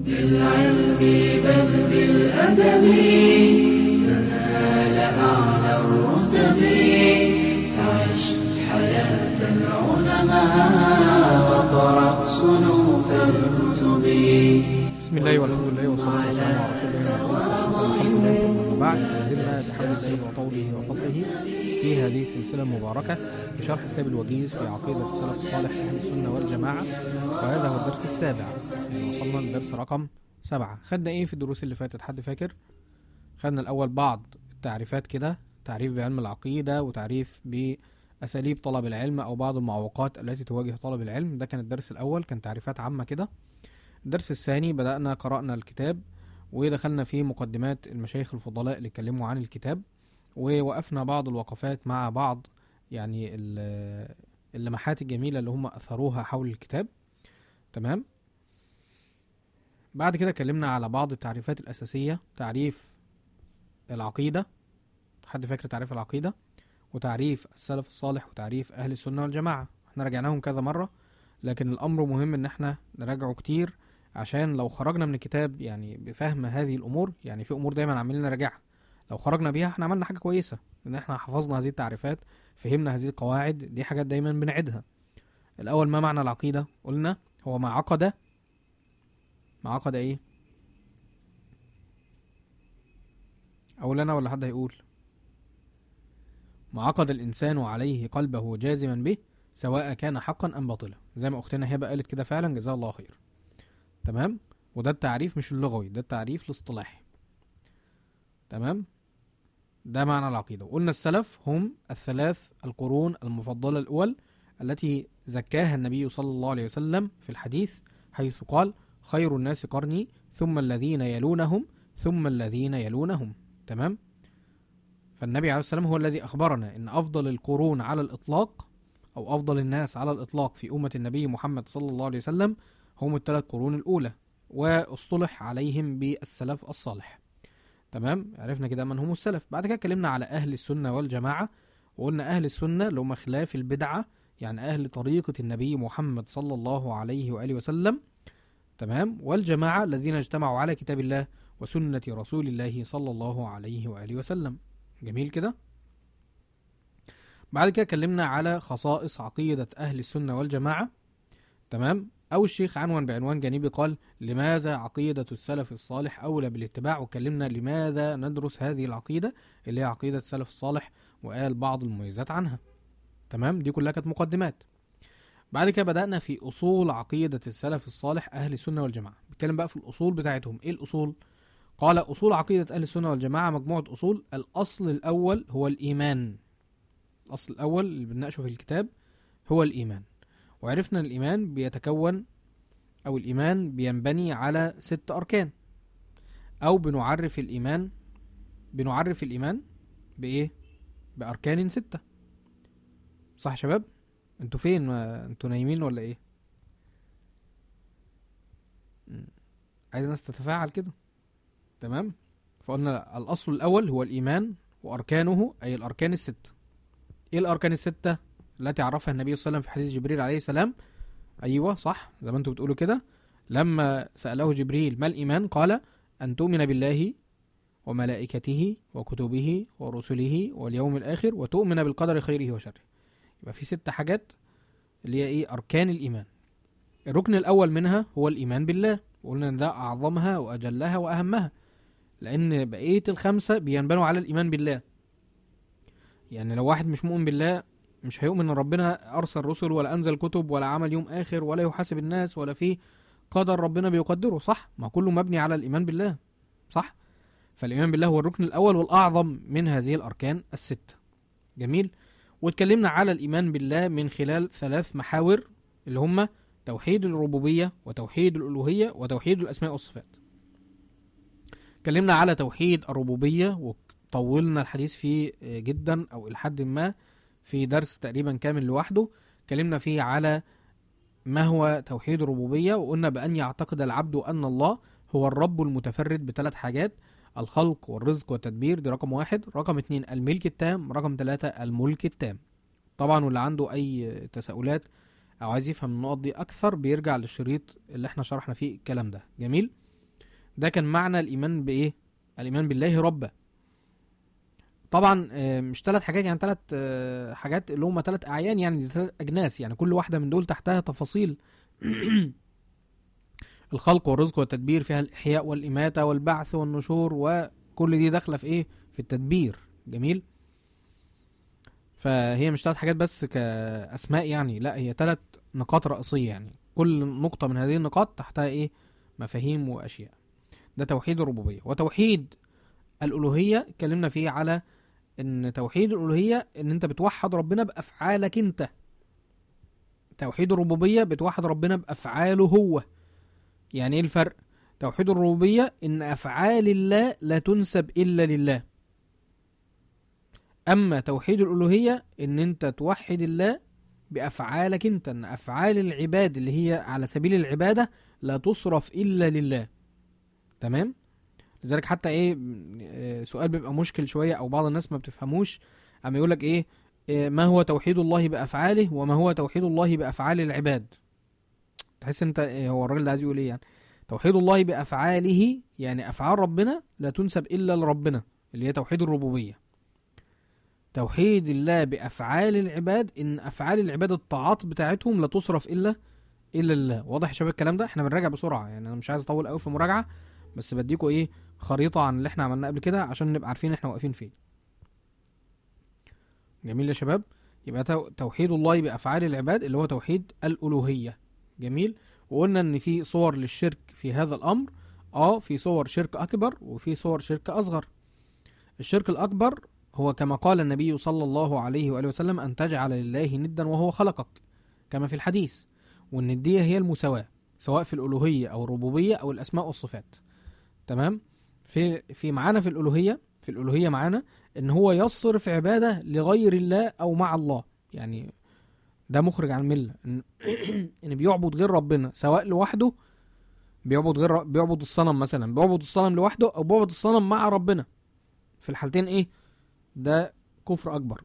بالعلم بل بالأدب تنال أعلى الرتب فعش حياة العلماء وقرأ صنوف الكتب. بسم الله والحمد لله والصلاة والسلام على رسول الله ثم بعد، فلازلنا بحمد الله وطوله وفضله في هذه السلسلة المباركة في شرح كتاب الوجيز في عقيدة السلف الصالح أهل السنة والجماعة، وهذا هو الدرس السابع. يعني وصلنا للدرس رقم 7. خدنا ايه في الدروس اللي فاتت؟ حد فاكر؟ خدنا الأول بعض التعريفات كده، تعريف بعلم العقيدة وتعريف بأساليب طلب العلم أو بعض المعوقات التي تواجه طلب العلم. ده كان الدرس الأول، كان تعريفات عامة كده. الدرس الثاني بدأنا قرأنا الكتاب ودخلنا في مقدمات المشايخ الفضلاء اللي اتكلموا عن الكتاب، ووقفنا بعض الوقفات مع بعض يعني اللمحات الجميلة اللي هم أثروها حول الكتاب. تمام. بعد كده اتكلمنا على بعض التعريفات الأساسية، تعريف العقيدة، حد فاكر تعريف العقيدة، وتعريف السلف الصالح، وتعريف أهل السنة والجماعة. احنا رجعناهم كذا مرة، لكن الأمر مهم ان احنا نراجعه كتير عشان لو خرجنا من الكتاب يعني بفهم هذه الأمور، يعني في أمور دايما عمالين نراجعها، لو خرجنا بيها احنا عملنا حاجة كويسة، ان احنا حفظنا هذه التعريفات، فهمنا هذه القواعد. دي حاجات دايما بنعيدها. الأول، ما معنى العقيدة؟ قلنا هو ما عقد ايه؟ أقول أنا ولا حد هيقول؟ ما عقد الإنسان عليه قلبه جازما به سواء كان حقا أم باطلا، زي ما أختنا هبة قالت كده فعلا، جزاها الله خير. تمام. وده التعريف مش اللغوي، ده التعريف الاصطلاحي. تمام. ده معنى العقيدة. وقلنا السلف هم الثلاث القرون المفضلة الأول التي زكاها النبي صلى الله عليه وسلم في الحديث، حيث قال: خير الناس قرني ثم الذين يلونهم ثم الذين يلونهم. تمام. فالنبي عليه السلام هو الذي أخبرنا إن أفضل القرون على الإطلاق، أو أفضل الناس على الإطلاق في أمة النبي محمد صلى الله عليه وسلم هم الثلاث قرون الأولى، واصطلح عليهم بالسلف الصالح. تمام. عرفنا كده من هم السلف. بعد كده اتكلمنا على أهل السنة والجماعة، وقلنا أهل السنة اللي هم خلاف البدعة، يعني أهل طريقة النبي محمد صلى الله عليه وآله وسلم. تمام. والجماعة الذين اجتمعوا على كتاب الله وسنة رسول الله صلى الله عليه وآله وسلم. جميل كده. بعد كده اتكلمنا على خصائص عقيدة أهل السنة والجماعة. تمام. أو الشيخ عنوان بعنوان جانبي قال: لماذا عقيدة السلف الصالح أولى بالاتباع؟ وكلمنا لماذا ندرس هذه العقيدة اللي هي عقيدة السلف الصالح، وقال بعض المميزات عنها. تمام. دي كلها كانت مقدمات. بعد كده بدأنا في أصول عقيدة السلف الصالح أهل السنة والجماعة. بتكلم بقى في الأصول بتاعتهم. إيه الأصول؟ قال: أصول عقيدة أهل السنة والجماعة مجموعة أصول. الأصل الأول هو الإيمان. الأصل الأول اللي بنناقشه في الكتاب هو الإيمان. وعرفنا الإيمان بيتكون، أو الإيمان بينبني على 6 أركان، أو بنعرف الإيمان بإيه؟ بأركان 6. صح يا شباب؟ انتوا فين؟ ما انتوا نايمين ولا إيه؟ عايز الناس تتفاعل كده. تمام. فقلنا الأصل الأول هو الإيمان وأركانه، أي الأركان 6. إيه الأركان 6 التي عرفها النبي صلى الله عليه وسلم في حديث جبريل عليه السلام؟ أيوة صح، زي ما انتوا بتقولوا كده. لما سأله جبريل ما الإيمان، قال: أن تؤمن بالله وملائكته وكتبه ورسله واليوم الآخر وتؤمن بالقدر خيره وشره. يبقى في 6 حاجات اللي هي إيه؟ أركان الإيمان. الركن الأول منها هو الإيمان بالله، وقلنا إن ده أعظمها وأجلها وأهمها، لأن بقية ال5 بينبنوا على الإيمان بالله. يعني لو واحد مش مؤمن بالله، مش هيؤمن ان ربنا ارسل رسل ولا انزل كتب ولا عمل يوم اخر ولا يحاسب الناس ولا في قدر ربنا بيقدره. صح؟ ما كله مبني على الايمان بالله. صح؟ فالايمان بالله هو الركن الاول والاعظم من هذه الاركان 6. جميل. واتكلمنا على الايمان بالله من خلال 3 محاور، اللي هم توحيد الربوبية وتوحيد الالوهية وتوحيد الاسماء والصفات. اتكلمنا على توحيد الربوبية وطولنا الحديث فيه جدا، او الى حد ما في درس تقريبا كامل لوحده. اتكلمنا فيه على ما هو توحيد الربوبية، وقلنا بأن يعتقد العبد أن الله هو الرب المتفرد ب3 حاجات: الخلق والرزق والتدبير، دي رقم 1. رقم 2 الملك التام. رقم 3 الملك التام. طبعا واللي عنده أي تساؤلات أو عايز يفهم النقط دي أكثر بيرجع للشريط اللي احنا شرحنا فيه الكلام ده. جميل. ده كان معنى الإيمان بإيه؟ الإيمان بالله ربا. طبعا مش 3 حاجات، يعني 3 حاجات اللي هم 3 أعيان، يعني دي 3 أجناس، يعني كل واحدة من دول تحتها تفاصيل الخلق والرزق والتدبير، فيها الإحياء والإماتة والبعث والنشور، وكل دي داخلة في إيه؟ في التدبير. جميل. فهي مش 3 حاجات بس كأسماء يعني، لا هي 3 نقاط رئيسية، يعني كل نقطة من هذه النقاط تحتها إيه؟ مفاهيم وأشياء. ده توحيد الربوبية. وتوحيد الألوهية اتكلمنا فيه على ان توحيد الألوهية ان انت بتوحد ربنا بأفعالك انت. توحيد الربوبية بتوحد ربنا بأفعاله هو. يعني ايه الفرق؟ توحيد الربوبية ان أفعال الله لا تنسب إلا لله. أما توحيد الألوهية ان انت توحد الله بأفعالك انت، ان أفعال العباد اللي هي على سبيل العبادة لا تصرف إلا لله. تمام؟ لذلك حتى ايه سؤال بيبقى مشكل شوية او بعض الناس ما بتفهموش، اما يقولك ايه ما هو توحيد الله بأفعاله وما هو توحيد الله بأفعال العباد. تحس انت هو الراجل ده عايز يقول ايه؟ يعني توحيد الله بأفعاله يعني افعال ربنا لا تنسب الا لربنا، اللي هي توحيد الربوبية. توحيد الله بأفعال العباد ان افعال العباد الطاعات بتاعتهم لا تصرف الا لله. واضح يا شباب الكلام ده؟ احنا بنراجع بسرعة، يعني انا مش عايز اطول قوي في المراجعة، بس بديكوا ايه خريطة عن اللي احنا عملناه قبل كده عشان نبقى عارفين احنا واقفين فين. جميل يا شباب. يبقى توحيد الله بأفعال العباد اللي هو توحيد الألوهية. جميل. وقلنا ان في صور للشرك في هذا الامر، في صور شرك اكبر وفي صور شرك اصغر. الشرك الاكبر هو كما قال النبي صلى الله عليه وآله وسلم ان تجعل لله ندا وهو خلقك، كما في الحديث. والندية هي المساواة سواء في الألوهية او الربوبية او الاسماء والصفات. تمام. في معانا في الألوهية معانا ان هو يصرف عبادة لغير الله او مع الله، يعني ده مخرج عن الملة. ان بيعبد غير ربنا سواء لوحده، بيعبد الصنم مثلا، بيعبد الصنم لوحده او بيعبد الصنم مع ربنا. في الحالتين ايه؟ ده كفر اكبر.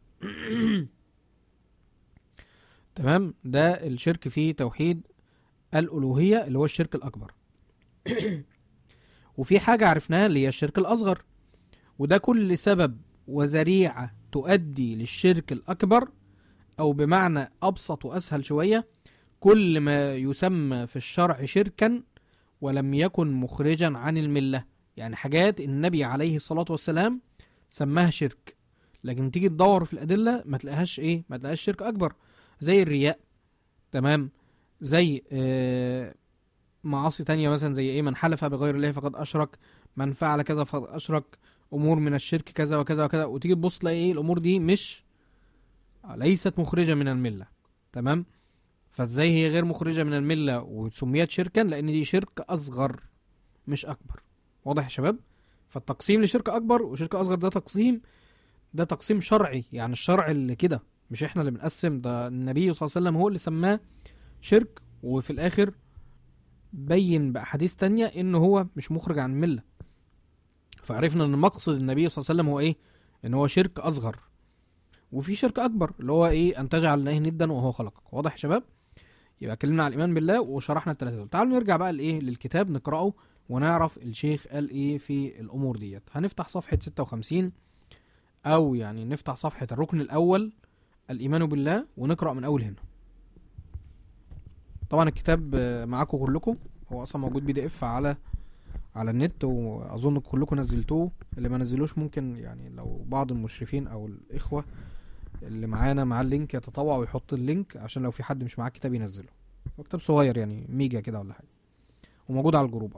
تمام. ده الشرك في توحيد الألوهية اللي هو الشرك الأكبر. وفي حاجة عرفناها اللي هي الشرك الأصغر، وده كل سبب وذريعة تؤدي للشرك الأكبر، أو بمعنى أبسط وأسهل شوية، كل ما يسمى في الشرع شركا ولم يكن مخرجا عن الملة. يعني حاجات النبي عليه الصلاة والسلام سماها شرك، لكن تيجي تدور في الأدلة ما تلاقيهاش إيه؟ ما تلاقيهاش شرك أكبر. زي الرياء. تمام. زي معاصي تانية مثلا، زي إيه؟ من حلف بغير الله فقد أشرك، من فعل كذا فقد أشرك، أمور من الشرك كذا وكذا وكذا. وتيجي تبص تلاقي إيه؟ الأمور دي ليست مخرجة من الملة. تمام. فازاي هي غير مخرجة من الملة وسميت شركا؟ لأن دي شرك أصغر مش أكبر. واضح يا شباب؟ فالتقسيم لشرك أكبر وشرك أصغر ده تقسيم شرعي، يعني الشرع اللي كده، مش احنا اللي بنقسم، ده النبي صلى الله عليه وسلم هو اللي سماه شرك، وفي الآخر بين بأحاديث تانية إنه هو مش مخرج عن الملة. فعرفنا إن مقصد النبي صلى الله عليه وسلم هو إيه؟ إن هو شرك أصغر. وفي شرك أكبر اللي هو إيه؟ أن تجعل الله ندا وهو خلقك. واضح يا شباب؟ يبقى اتكلمنا على الإيمان بالله وشرحنا الثلاثة دول. تعالوا نرجع بقى لإيه؟ للكتاب نقرأه ونعرف الشيخ قال إيه في الأمور ديت. هنفتح صفحة 56، أو يعني نفتح صفحة الركن الأول الإيمان بالله، ونقرأ من أول هنا. طبعا الكتاب معاكم كلكم، هو أصلا موجود PDF على النت، وأظن كلكم نزلتوه. اللي ما نزلوش ممكن يعني لو بعض المشرفين أو الإخوة اللي معانا مع اللينك يتطوع ويحط اللينك، عشان لو في حد مش معاه كتاب ينزله. هو كتاب صغير يعني ميجا كده ولا حاجة، وموجود على الجروب.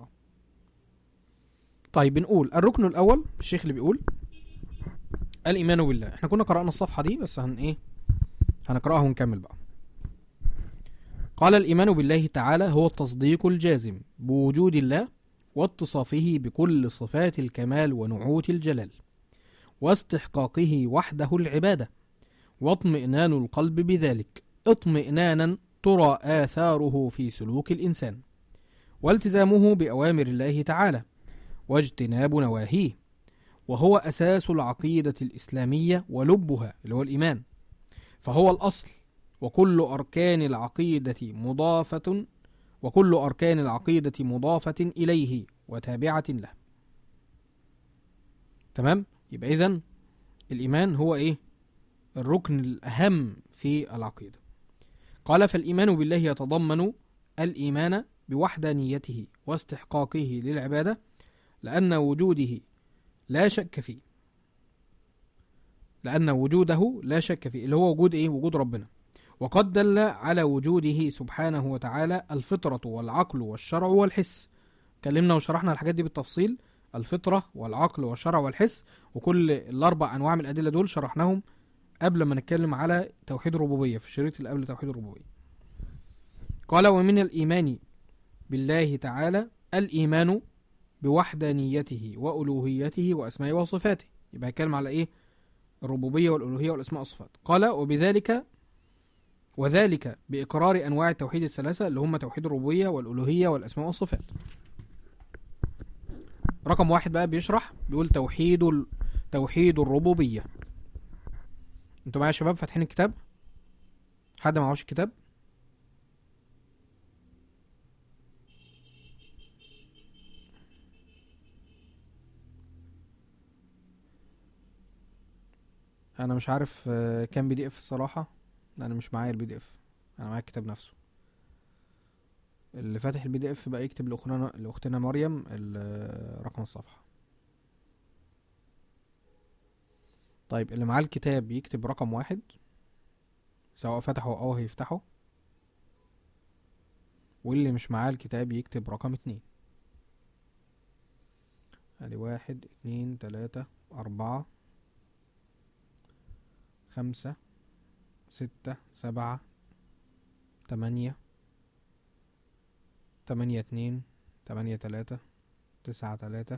طيب بنقول الركن الأول، الشيخ اللي بيقول الإيمان بالله. احنا كنا قرأنا الصفحة دي بس هنقرأها ونكمل بقى. قال الإيمان بالله تعالى هو التصديق الجازم بوجود الله واتصافه بكل صفات الكمال ونعوت الجلال، واستحقاقه وحده العبادة، واطمئنان القلب بذلك اطمئنانا ترى آثاره في سلوك الإنسان، والتزامه بأوامر الله تعالى واجتناب نواهيه، وهو أساس العقيدة الإسلامية ولبها اللي هو الإيمان، فهو الأصل، وكل أركان العقيدة مضافة إليه وتابعة له. تمام؟ يبقى إذن الإيمان هو إيه؟ الركن الأهم في العقيدة. قال فالإيمان بالله يتضمن الإيمان بوحدانيته واستحقاقه للعبادة، لأن وجوده لا شك فيه، لأن وجوده لا شك فيه، اللي هو وجود إيه؟ وجود ربنا. وقد دل على وجوده سبحانه وتعالى الفطرة والعقل والشرع والحس. كلمنا وشرحنا الحاجات دي بالتفصيل، الفطرة والعقل والشرع والحس، وكل الأربع أنواع من الأدلة دول شرحناهم قبل ما نتكلم على توحيد الربوبية في الشريط اللي قبل توحيد الربوبية. قال ومن الإيمان بالله تعالى الإيمان بوحدانيته وألوهيته وأسمائه وصفاته. يبقى يتكلم على إيه؟ الربوبية والألوهية والأسماء والصفات. قال وذلك بإقرار أنواع التوحيد الثلاثة اللي هم توحيد الربوبية والألوهية والأسماء والصفات. رقم 1 بقى بيشرح، بيقول توحيد الربوبية. انتوا معايا يا شباب فاتحين الكتاب؟ حد معهوش الكتاب؟ انا مش عارف كام بي دي اف الصراحة، انا مش معايا البي دي اف، انا معايا الكتاب نفسه. اللي فاتح البي دي اف بقى يكتب لاختنا مريم رقم الصفحة. طيب اللي معاه الكتاب يكتب رقم 1 سواء فتحه او هيفتحه، واللي مش معاه الكتاب يكتب رقم 2. ادي 1 2 3 4 5 6 7 8 8 2 8 3 9 3.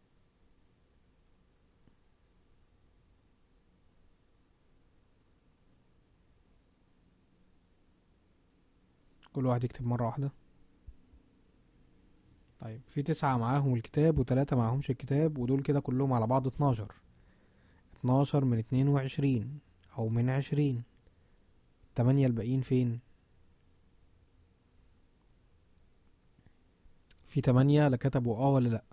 كل واحد يكتب مرة واحدة. طيب في 9 معاهم الكتاب و3 معاهمش الكتاب، ودول كده كلهم على بعض 12 من 22 او من 20. 8 الباقيين فين؟ في 8 لا كتبوا ولا لا؟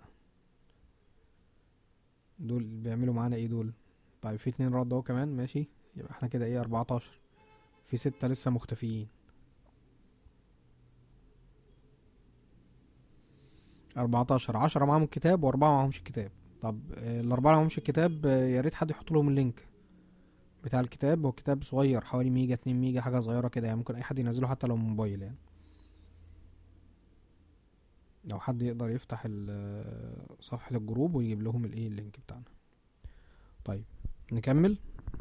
دول بيعملوا معانا ايه دول؟ طيب في 2 رد اهو كمان، ماشي، يبقى احنا كده ايه 14. في 6 لسه مختفيين. 14 10 معاهم الكتاب و4 معاهمش الكتاب. طب الأربعة معاهمش الكتاب، يا ريت حد يحط لهم اللينك بتاع الكتاب. هو كتاب صغير حوالي ميجا 2 ميجا حاجة صغيرة كده، يعني ممكن أي حد ينزله حتى لو من موبايل. يعني لو حد يقدر يفتح صفحة الجروب ويجيب لهم الايه اللينك بتاعنا. طيب نكمل.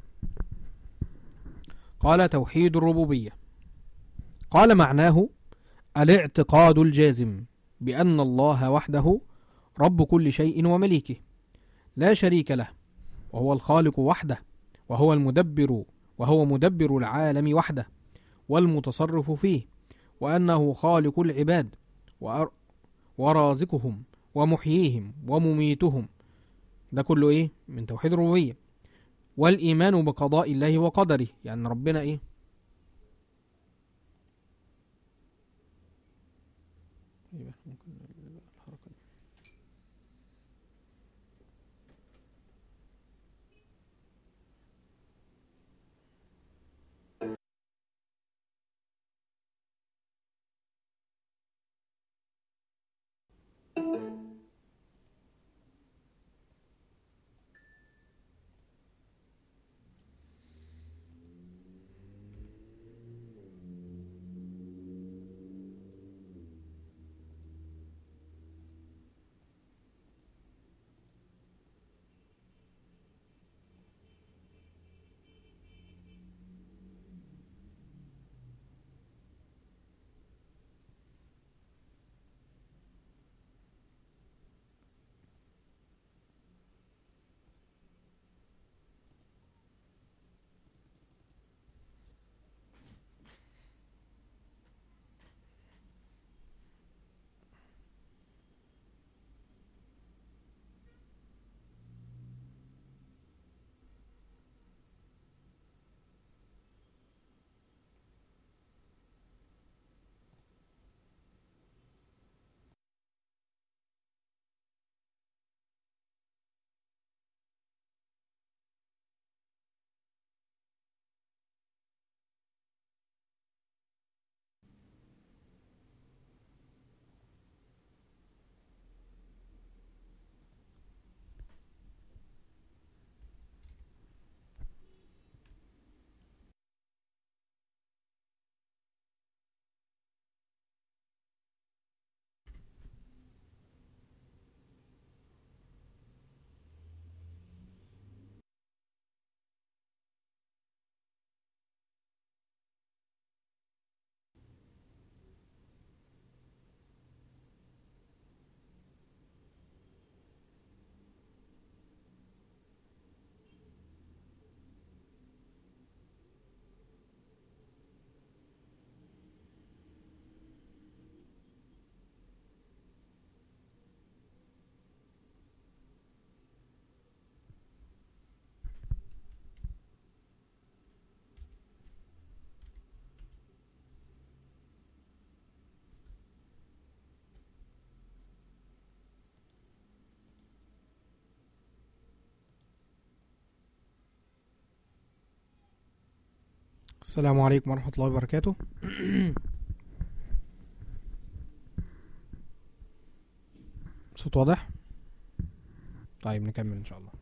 قال توحيد الربوبية. قال معناه الاعتقاد الجازم بأن الله وحده رب كل شيء ومليكه لا شريك له، وهو الخالق وحده، وهو مدبر العالم وحده والمتصرف فيه، وأنه خالق العباد ورازقهم ومحييهم ومميتهم. ده كله ايه؟ من توحيد الربوبية. والإيمان بقضاء الله وقدره، يعني ربنا ايه؟ السلام عليكم ورحمة الله وبركاته. صوت واضح؟ طيب نكمل ان شاء الله.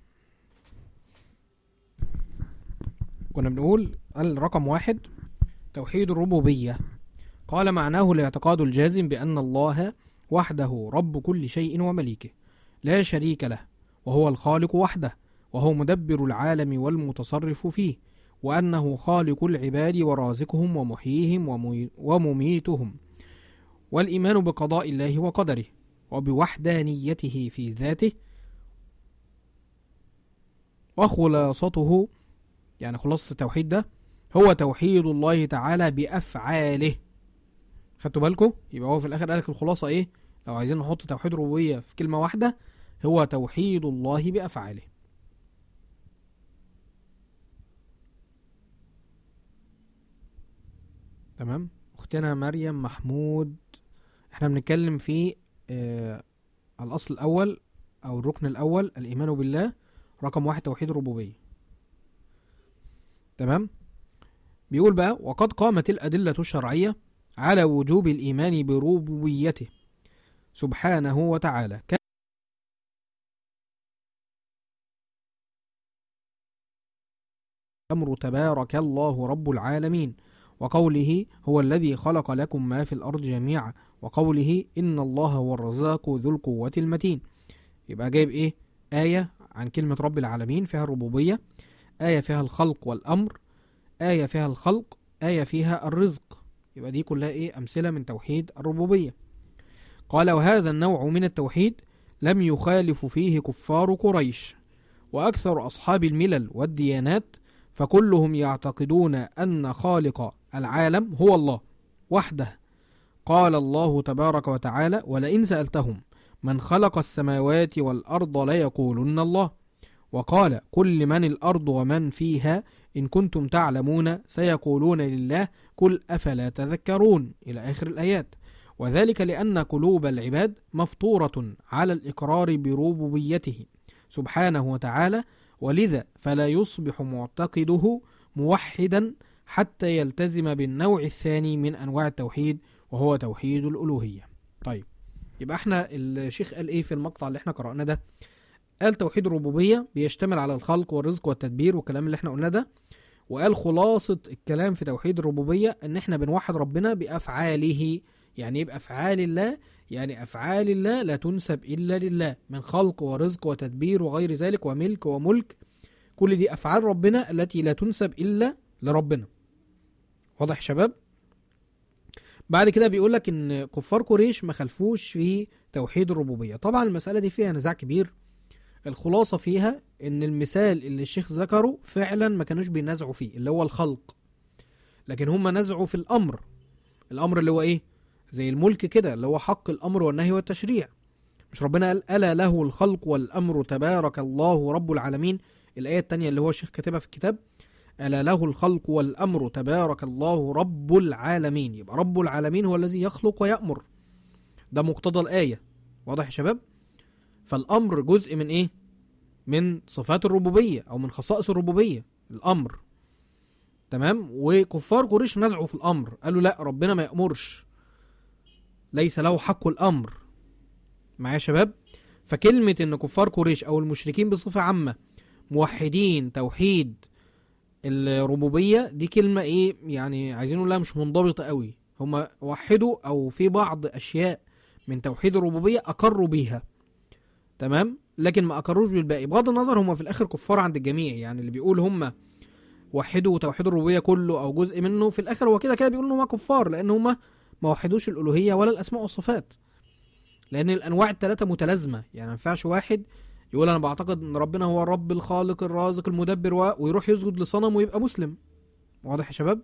كنا بنقول الرقم 1 توحيد الربوبية. قال معناه الاعتقاد الجازم بأن الله وحده رب كل شيء ومليكه لا شريك له، وهو الخالق وحده، وهو مدبر العالم والمتصرف فيه، وأنه خالق العباد ورازقهم ومحييهم ومميتهم، والإيمان بقضاء الله وقدره وبوحدانيته في ذاته، وخلاصته يعني خلاصة التوحيد ده هو توحيد الله تعالى بأفعاله. خدتوا بالكم؟ يبقى هو في الآخر قالك الخلاصة إيه؟ لو عايزين نحط توحيد الربوبية في كلمة واحدة هو توحيد الله بأفعاله. تمام؟ أختنا مريم محمود، احنا بنتكلم في الأصل الأول أو الركن الأول الإيمان بالله، رقم 1 توحيد الربوبية. تمام؟ بيقول بقى: وقد قامت الأدلة الشرعية على وجوب الإيمان بربوبيته سبحانه وتعالى أمر تبارك الله رب العالمين، وقوله هو الذي خلق لكم ما في الأرض جميعا، وقوله إن الله هو الرزاق ذو القوة المتين. يبقى جايب إيه؟ آية عن كلمة رب العالمين فيها الربوبية، آية فيها الخلق والأمر، آية فيها الخلق، آية فيها الرزق. يبقى دي كلها إيه؟ أمثلة من توحيد الربوبية. قال: وهذا النوع من التوحيد لم يخالف فيه كفار قريش وأكثر أصحاب الملل والديانات، فكلهم يعتقدون أن خالق العالم هو الله وحده. قال الله تبارك وتعالى: ولئن سألتهم من خلق السماوات والأرض ليقولن الله. وقال: قل لمن الأرض ومن فيها إن كنتم تعلمون سيقولون لله قل أفلا تذكرون، إلى آخر الآيات. وذلك لأن قلوب العباد مفطورة على الإقرار بربوبيته سبحانه وتعالى، ولذا فلا يصبح معتقده موحدا حتى يلتزم بالنوع الثاني من أنواع التوحيد وهو توحيد الألوهية. طيب، يبقى احنا الشيخ قال ايه في المقطع اللي احنا قرأنا ده؟ قال توحيد الربوبية بيشتمل على الخلق والرزق والتدبير والكلام اللي احنا قلنا ده، وقال خلاصة الكلام في توحيد الربوبية ان احنا بنوحد ربنا بأفعاله. يعني يبقى أفعال الله، يعني أفعال الله لا تنسب إلا لله من خلق ورزق وتدبير وغير ذلك وملك وملك، كل دي أفعال ربنا التي لا تنسب إلا لربنا. واضح شباب؟ بعد كده بيقول لك ان كفار قريش ما خلفوش في توحيد الربوبية. طبعا المسألة دي فيها نزاع كبير، الخلاصة فيها ان المثال اللي الشيخ ذكره فعلا ما كانوش بينازعوا فيه اللي هو الخلق، لكن هم نزعوا في الأمر اللي هو ايه؟ زي الملك كده، اللي هو حق الأمر والنهي والتشريع. مش ربنا قال ألا له الخلق والأمر تبارك الله رب العالمين؟ الآية التانية اللي هو الشيخ كاتبها في الكتاب، ألا له الخلق والأمر تبارك الله رب العالمين. يبقى رب العالمين هو الذي يخلق ويأمر، ده مقتضى الآية. واضح يا شباب؟ فالأمر جزء من إيه؟ من صفات الربوبية أو من خصائص الربوبية، الأمر. تمام؟ وكفار قريش نزعوا في الأمر، قالوا لا، ربنا ما يأمرش، ليس له حق الأمر. معايا يا شباب؟ فكلمة إن كفار قريش أو المشركين بصفة عامة موحدين توحيد الربوبية، دي كلمة ايه يعني؟ عايزين نقول لها مش منضبطة قوي. هم وحدوا او في بعض اشياء من توحيد الربوبية اقروا بيها، تمام، لكن ما اقروش بالباقي. بغض النظر هم في الاخر كفار عند الجميع، يعني اللي بيقول هم وحدوا توحيد الربوبية كله او جزء منه في الاخر هو كده بيقول ان هم كفار، لان هم ما وحدوش الالوهية ولا الاسماء والصفات، لان الانواع الثلاثة متلازمة. يعني ما ينفعش واحد يقول انا بعتقد ان ربنا هو الرب الخالق الرازق المدبر ويروح يسجد لصنم ويبقى مسلم. واضح يا شباب؟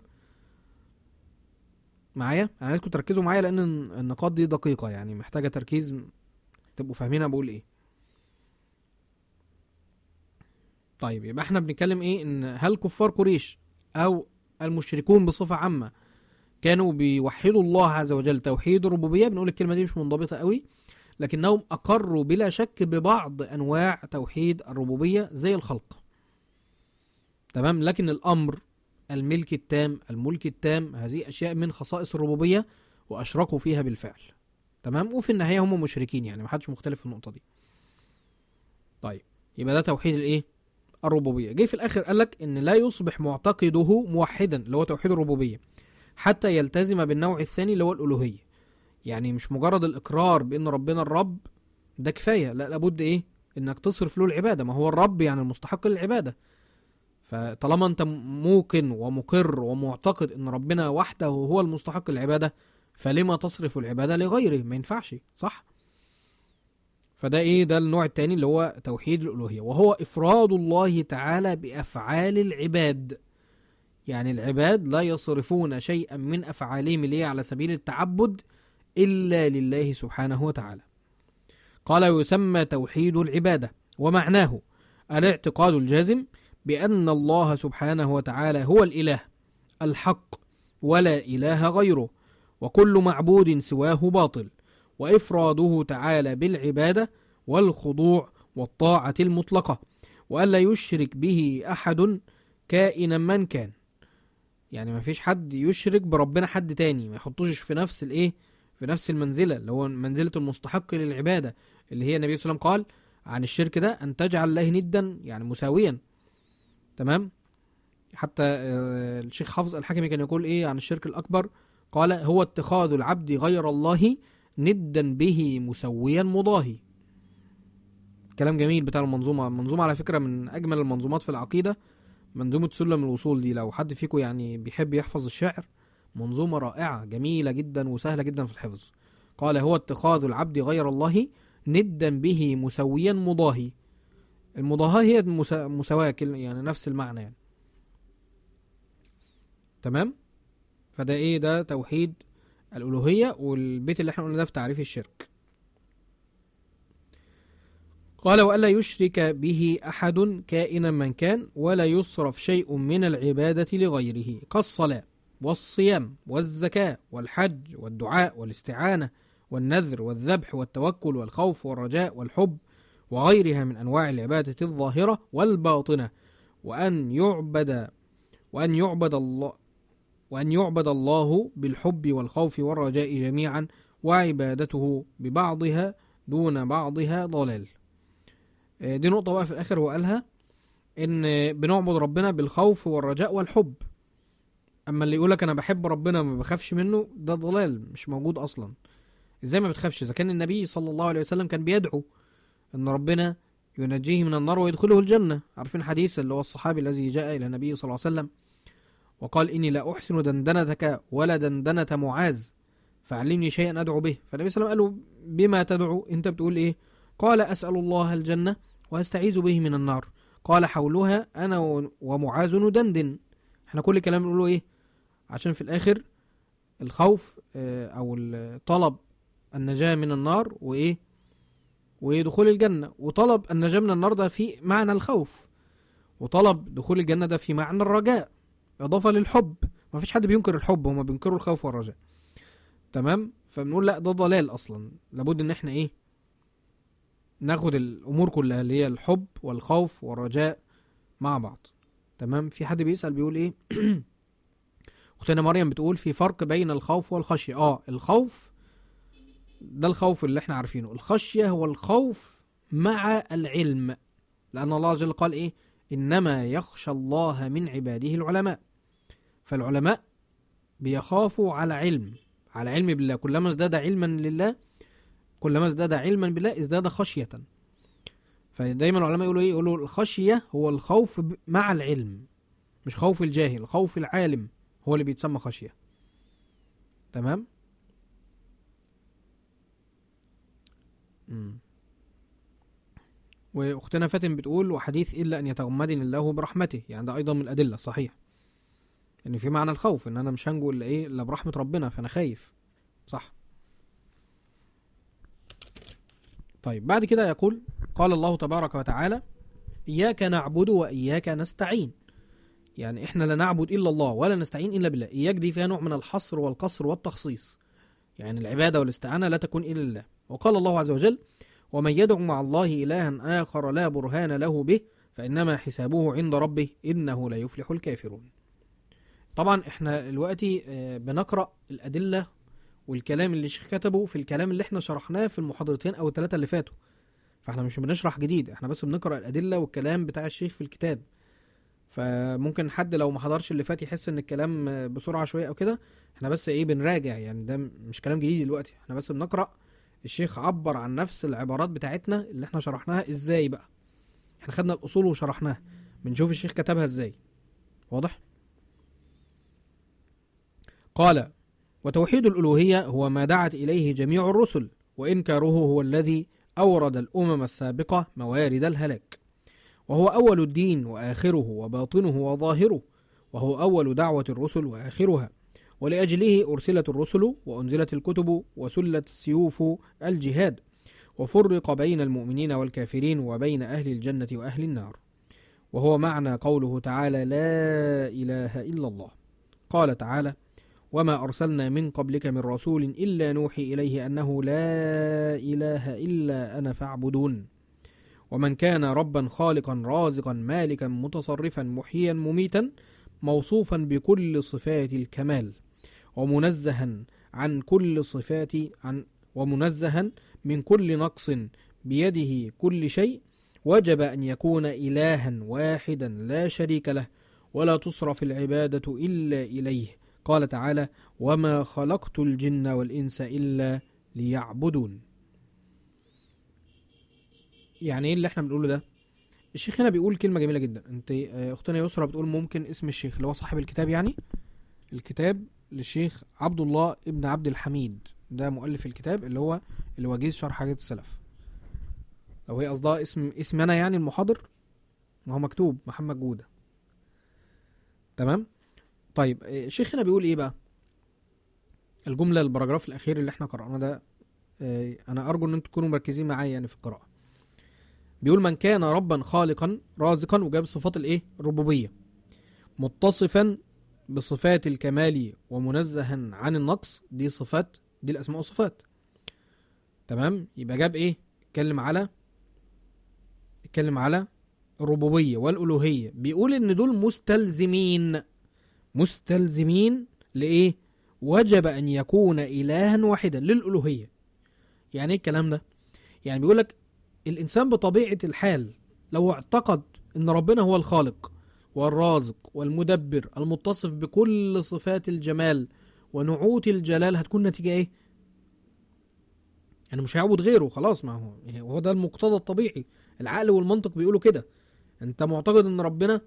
معايا؟ انا عايزكم تركزوا معايا لان النقاط دي دقيقة، يعني محتاجة تركيز تبقوا فاهمين انا بقول ايه. طيب، يبقى احنا بنتكلم ايه؟ ان هل كفار قريش او المشركون بصفة عامة كانوا بيوحدوا الله عز وجل توحيد الربوبية؟ بنقول الكلمة دي مش منضبطة قوي، لكنهم أقروا بلا شك ببعض أنواع توحيد الربوبية زي الخلق. تمام؟ لكن الأمر الملك التام، الملك التام، هذه أشياء من خصائص الربوبية وأشركوا فيها بالفعل. تمام. وفي النهاية هم مشركين، يعني محدش مختلف في النقطة دي. طيب يبقى ده توحيد الايه؟ الربوبية. جه في الآخر قالك إن لا يصبح معتقده موحدا اللي هو توحيد الربوبية حتى يلتزم بالنوع الثاني اللي هو الألوهية. يعني مش مجرد الإقرار بأن ربنا الرب ده كفاية، لا، لابد إيه؟ إنك تصرف له العبادة، ما هو الرب يعني المستحق للعبادة. فطالما أنت موقن ومقر ومعتقد إن ربنا وحده هو المستحق للعبادة، فلما تصرف العبادة لغيره؟ ما ينفعش، صح؟ فده إيه؟ ده النوع الثاني اللي هو توحيد الألوهية، وهو إفراد الله تعالى بأفعال العباد. يعني العباد لا يصرفون شيئا من أفعالهم اللي هي على سبيل التعبد إلا لله سبحانه وتعالى. قال: ويسمى توحيد العبادة، ومعناه الاعتقاد الجازم بأن الله سبحانه وتعالى هو الإله الحق ولا إله غيره، وكل معبود سواه باطل، وإفراده تعالى بالعبادة والخضوع والطاعة المطلقة، وألا يشرك به أحد كائنا من كان. يعني ما فيش حد يشرك بربنا حد تاني، ما يحطوش في نفس الايه، في نفس المنزلة اللي هو منزلة المستحق للعبادة، اللي هي النبي صلى الله عليه وسلم قال عن الشرك ده أن تجعل الله ندا، يعني مساويا. تمام. حتى الشيخ حافظ الحكمي كان يقول ايه عن الشرك الأكبر؟ قال: هو اتخاذ العبد غير الله ندا به مسويا مضاهي. كلام جميل بتاع المنظومة على فكرة من أجمل المنظومات في العقيدة، منظومة سلم الوصول دي. لو حد فيكم يعني بيحب يحفظ الشعر، منظومة رائعة جميلة جدا وسهلة جدا في الحفظ. قال: هو اتخاذ العبد غير الله ندا به مسويا مضاهي. المضاهاة هي مساواة، يعني نفس المعنى يعني. تمام. فده ايه؟ ده توحيد الألوهية. والبيت اللي احنا قلنا ده في تعريف الشرك. قال: وألا يشرك به أحد كائنا من كان، ولا يصرف شيء من العبادة لغيره، كالصلاة والصيام والزكاة والحج والدعاء والاستعانة والنذر والذبح والتوكل والخوف والرجاء والحب وغيرها من أنواع العبادة الظاهرة والباطنة، وأن يعبد الله بالحب والخوف والرجاء جميعا، وعبادته ببعضها دون بعضها ضلال. دي نقطة بقى في الآخر هو قالها، إن بنعبد ربنا بالخوف والرجاء والحب. أما اللي يقولك أنا بحب ربنا ما بخافش منه، ده ضلال، مش موجود أصلا. إزاي ما بتخافش؟ إذا كان النبي صلى الله عليه وسلم كان بيدعو إن ربنا ينجيه من النار ويدخله الجنة. عارفين حديث اللي هو الصحابي الذي جاء إلى النبي صلى الله عليه وسلم وقال: إني لا أحسن دندنتك ولا دندنة معاذ فعلمني شيئا أدعو به. فالنبي صلى الله عليه وسلم قال له: بما تدعو؟ أنت بتقول إيه؟ قال: أسأل الله الجنة وأستعيذ به من النار. قال: حولها أنا ومعاذ ندندن. احنا كل كلام نقوله إيه؟ عشان في الآخر الخوف أو طلب النجاة من النار وإيه؟ ودخول الجنة. وطلب النجاة من النار ده في معنى الخوف، وطلب دخول الجنة ده في معنى الرجاء، إضافة للحب. ما فيش حد بينكر الحب، هما بينكروا الخوف والرجاء. تمام. فبنقول لا، ده ضلال أصلا. لابد إن احنا إيه؟ ناخد الأمور كلها اللي هي الحب والخوف والرجاء مع بعض. تمام. في حد بيسأل بيقول إيه؟ أختنا مريم بتقول: في فرق بين الخوف والخشية. الخوف ده الخوف اللي احنا عارفينه. الخشية هو الخوف مع العلم، لأن الله عز وجل قال إيه؟ إنما يخشى الله من عباده العلماء. فالعلماء بيخافوا على علم بالله. كلما ازداد علما لله، كلما ازداد علما بالله ازداد خشية. فدايما العلماء يقولوا ايه؟ يقولوا الخشية هو الخوف مع العلم، مش خوف الجاهل. خوف العالم هو اللي بيتسمى خشية. تمام. واختنا فاتن بتقول: وحديث إلا أن يتغمدني الله برحمته، يعني ده أيضا من الأدلة صحيح ان في معنى الخوف، ان انا مش هنجو الا ايه؟ الا برحمة ربنا، فانا خايف. صح. طيب بعد كده يقول: قال الله تبارك وتعالى: إياك نعبد وإياك نستعين. يعني احنا لا نعبد إلا الله ولا نستعين إلا بالله. إياك دي فيها نوع من الحصر والقصر والتخصيص، يعني العبادة والاستعانة لا تكون إلا لله. وقال الله عز وجل: ومن يدعو مع الله إلها آخر لا برهان له به فإنما حسابه عند ربه إنه لا يفلح الكافرون. طبعا احنا دلوقتي بنقرأ الأدلة والكلام اللي الشيخ كتبه في الكلام اللي احنا شرحناه في المحاضرتين او الثلاثة اللي فاتوا، فاحنا مش بنشرح جديد، احنا بس بنقرأ الأدلة والكلام بتاع الشيخ في الكتاب. فممكن حد لو ما حضرش اللي فات يحس ان الكلام بسرعة شوية او كده، احنا بس ايه بنراجع، يعني ده مش كلام جديد دلوقتي، احنا بس بنقرأ الشيخ عبر عن نفس العبارات بتاعتنا اللي احنا شرحناها ازاي بقى. احنا خدنا الأصول وشرحناها، بنشوف الشيخ كتبها ازاي. واضح؟ قال: وتوحيد الألوهية هو ما دعت إليه جميع الرسل، وإنكاره هو الذي أورد الأمم السابقة موارد الهلاك، وهو أول الدين وآخره وباطنه وظاهره، وهو أول دعوة الرسل وآخرها، ولأجله أرسلت الرسل وأنزلت الكتب وسلت السيوف الجهاد، وفرق بين المؤمنين والكافرين وبين أهل الجنة وأهل النار، وهو معنى قوله تعالى: لا إله إلا الله. قال تعالى: وما أرسلنا من قبلك من رسول إلا نوحي إليه أنه لا إله إلا أنا فاعبدون. ومن كان ربا خالقا رازقا مالكا متصرفا محيا مميتا، موصوفا بكل صفات الكمال، ومنزها عن كل صفات ومنزها من كل نقص بيده كل شيء، وجب أن يكون إلها واحدا لا شريك له، ولا تصرف العبادة إلا إليه. قال تعالى: وما خلقت الجن والإنس إلا ليعبدون. يعني ايه اللي احنا بنقوله ده؟ الشيخ هنا بيقول كلمة جميلة جدا. انت اختنا يسرى بتقول ممكن اسم الشيخ اللي هو صاحب الكتاب، يعني الكتاب للشيخ عبد الله ابن عبد الحميد، ده مؤلف الكتاب اللي هو الوجيز شرح حاجات السلف. لو هي قصدها اسم انا يعني المحاضر، ما هو مكتوب محمد جودة. تمام. طيب الشيخ هنا بيقول ايه بقى؟ الجملة البراجراف الاخير اللي احنا قرأناه ده، انا ارجو ان انتم تكونوا مركزين معايا يعني في القراءة. بيقول: من كان ربا خالقا رازقا، وجاب صفات الايه؟ الربوبية، متصفا بصفات الكمال ومنزها عن النقص، دي صفات، دي الاسماء والصفات. تمام. يبقى جاب ايه؟ اتكلم على الربوبية والألوهية، بيقول ان دول مستلزمين لإيه؟ وجب أن يكون إلها واحدا للألوهية. يعني ايه الكلام ده؟ يعني بيقولك الإنسان بطبيعة الحال لو اعتقد ان ربنا هو الخالق والرازق والمدبر المتصف بكل صفات الجمال ونعوت الجلال، هتكون نتيجة ايه؟ يعني مش هيعبد غيره خلاص. ما هو ده المقتضى الطبيعي، العقل والمنطق بيقولوا كده. انت معتقد ان ربنا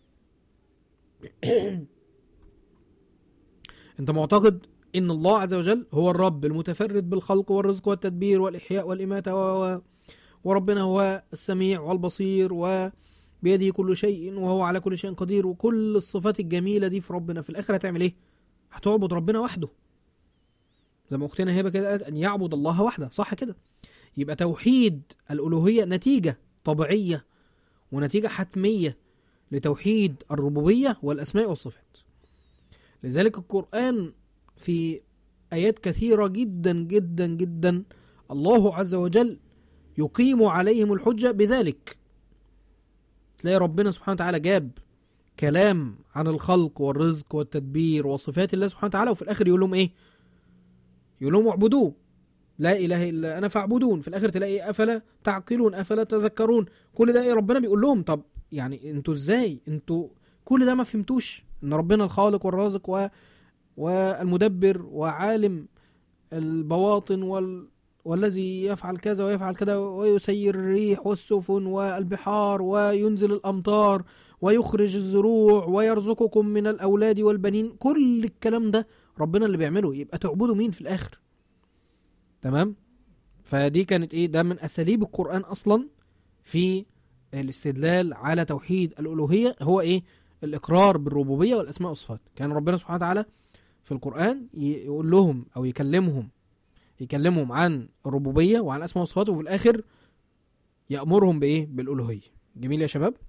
انت معتقد ان الله عز وجل هو الرب المتفرد بالخلق والرزق والتدبير والإحياء والإماتة وربنا هو السميع والبصير وبيده كل شيء وهو على كل شيء قدير، وكل الصفات الجميلة دي في ربنا. في الآخر هتعمل ايه؟ هتعبد ربنا وحده، زي ما اختنا هبه كده قالت ان يعبد الله وحده، صح كده؟ يبقى توحيد الألوهية نتيجة طبيعية ونتيجة حتمية لتوحيد الربوبية والأسماء والصفات. لذلك القرآن في آيات كثيرة جدا جدا جدا الله عز وجل يقيم عليهم الحجة بذلك. تلاقي ربنا سبحانه وتعالى جاب كلام عن الخلق والرزق والتدبير وصفات الله سبحانه وتعالى، وفي الآخر يقول لهم ايه؟ يقول لهم اعبدوه، لا إله إلا أنا فاعبدون. في الآخر تلاقي أفلا تعقلون أفلا تذكرون. كل ده ربنا بيقول لهم طب يعني انتوا ازاي؟ انتوا كل ده ما فهمتوش ان ربنا الخالق والرازق والمدبر وعالم البواطن والذي يفعل كذا ويفعل كذا ويسير الريح والسفن والبحار وينزل الأمطار ويخرج الزروع ويرزقكم من الأولاد والبنين، كل الكلام ده ربنا اللي بيعمله. يبقى تعبدوا مين في الآخر؟ تمام. فدي كانت ايه؟ ده من أساليب القرآن أصلا في الاستدلال على توحيد الألوهية، هو ايه؟ الإقرار بالربوبية والأسماء والصفات. كان ربنا سبحانه وتعالى في القرآن يقول لهم أو يكلمهم عن الربوبية وعن الأسماء والصفات، وفي الآخر يأمرهم بإيه؟ بالألوهية. جميل يا شباب؟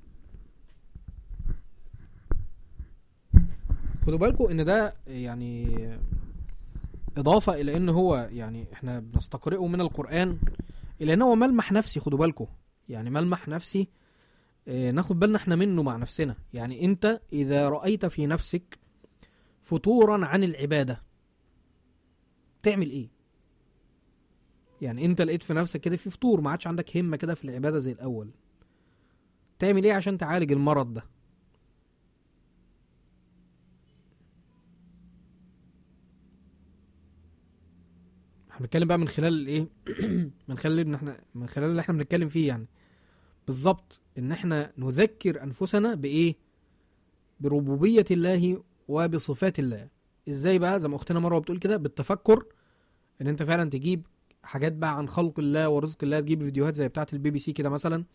خدوا بالكم إن ده يعني إضافة إلى إن هو يعني إحنا بنستقرئه من القرآن، إلى إن هو ملمح نفسي. خدوا بالكم يعني ملمح نفسي ناخد بالنا إحنا منه مع نفسنا. يعني أنت إذا رأيت في نفسك فتورا عن العبادة، تعمل ايه؟ يعني انت لقيت في نفسك كده في فتور، ما عادش عندك همة كده في العبادة زي الاول، تعمل ايه عشان تعالج المرض ده؟ احنا بنتكلم بقى من خلال الايه من خلال اللي احنا بنتكلم فيه، يعني بالظبط ان احنا نذكر انفسنا بايه؟ بربوبية الله وبصفات الله. ازاي بقى؟ زي ما اختنا مروه بتقول كده، بالتفكر، ان انت فعلا تجيب حاجات بقى عن خلق الله ورزق الله، تجيب فيديوهات زي بتاعه BBC كده مثلا،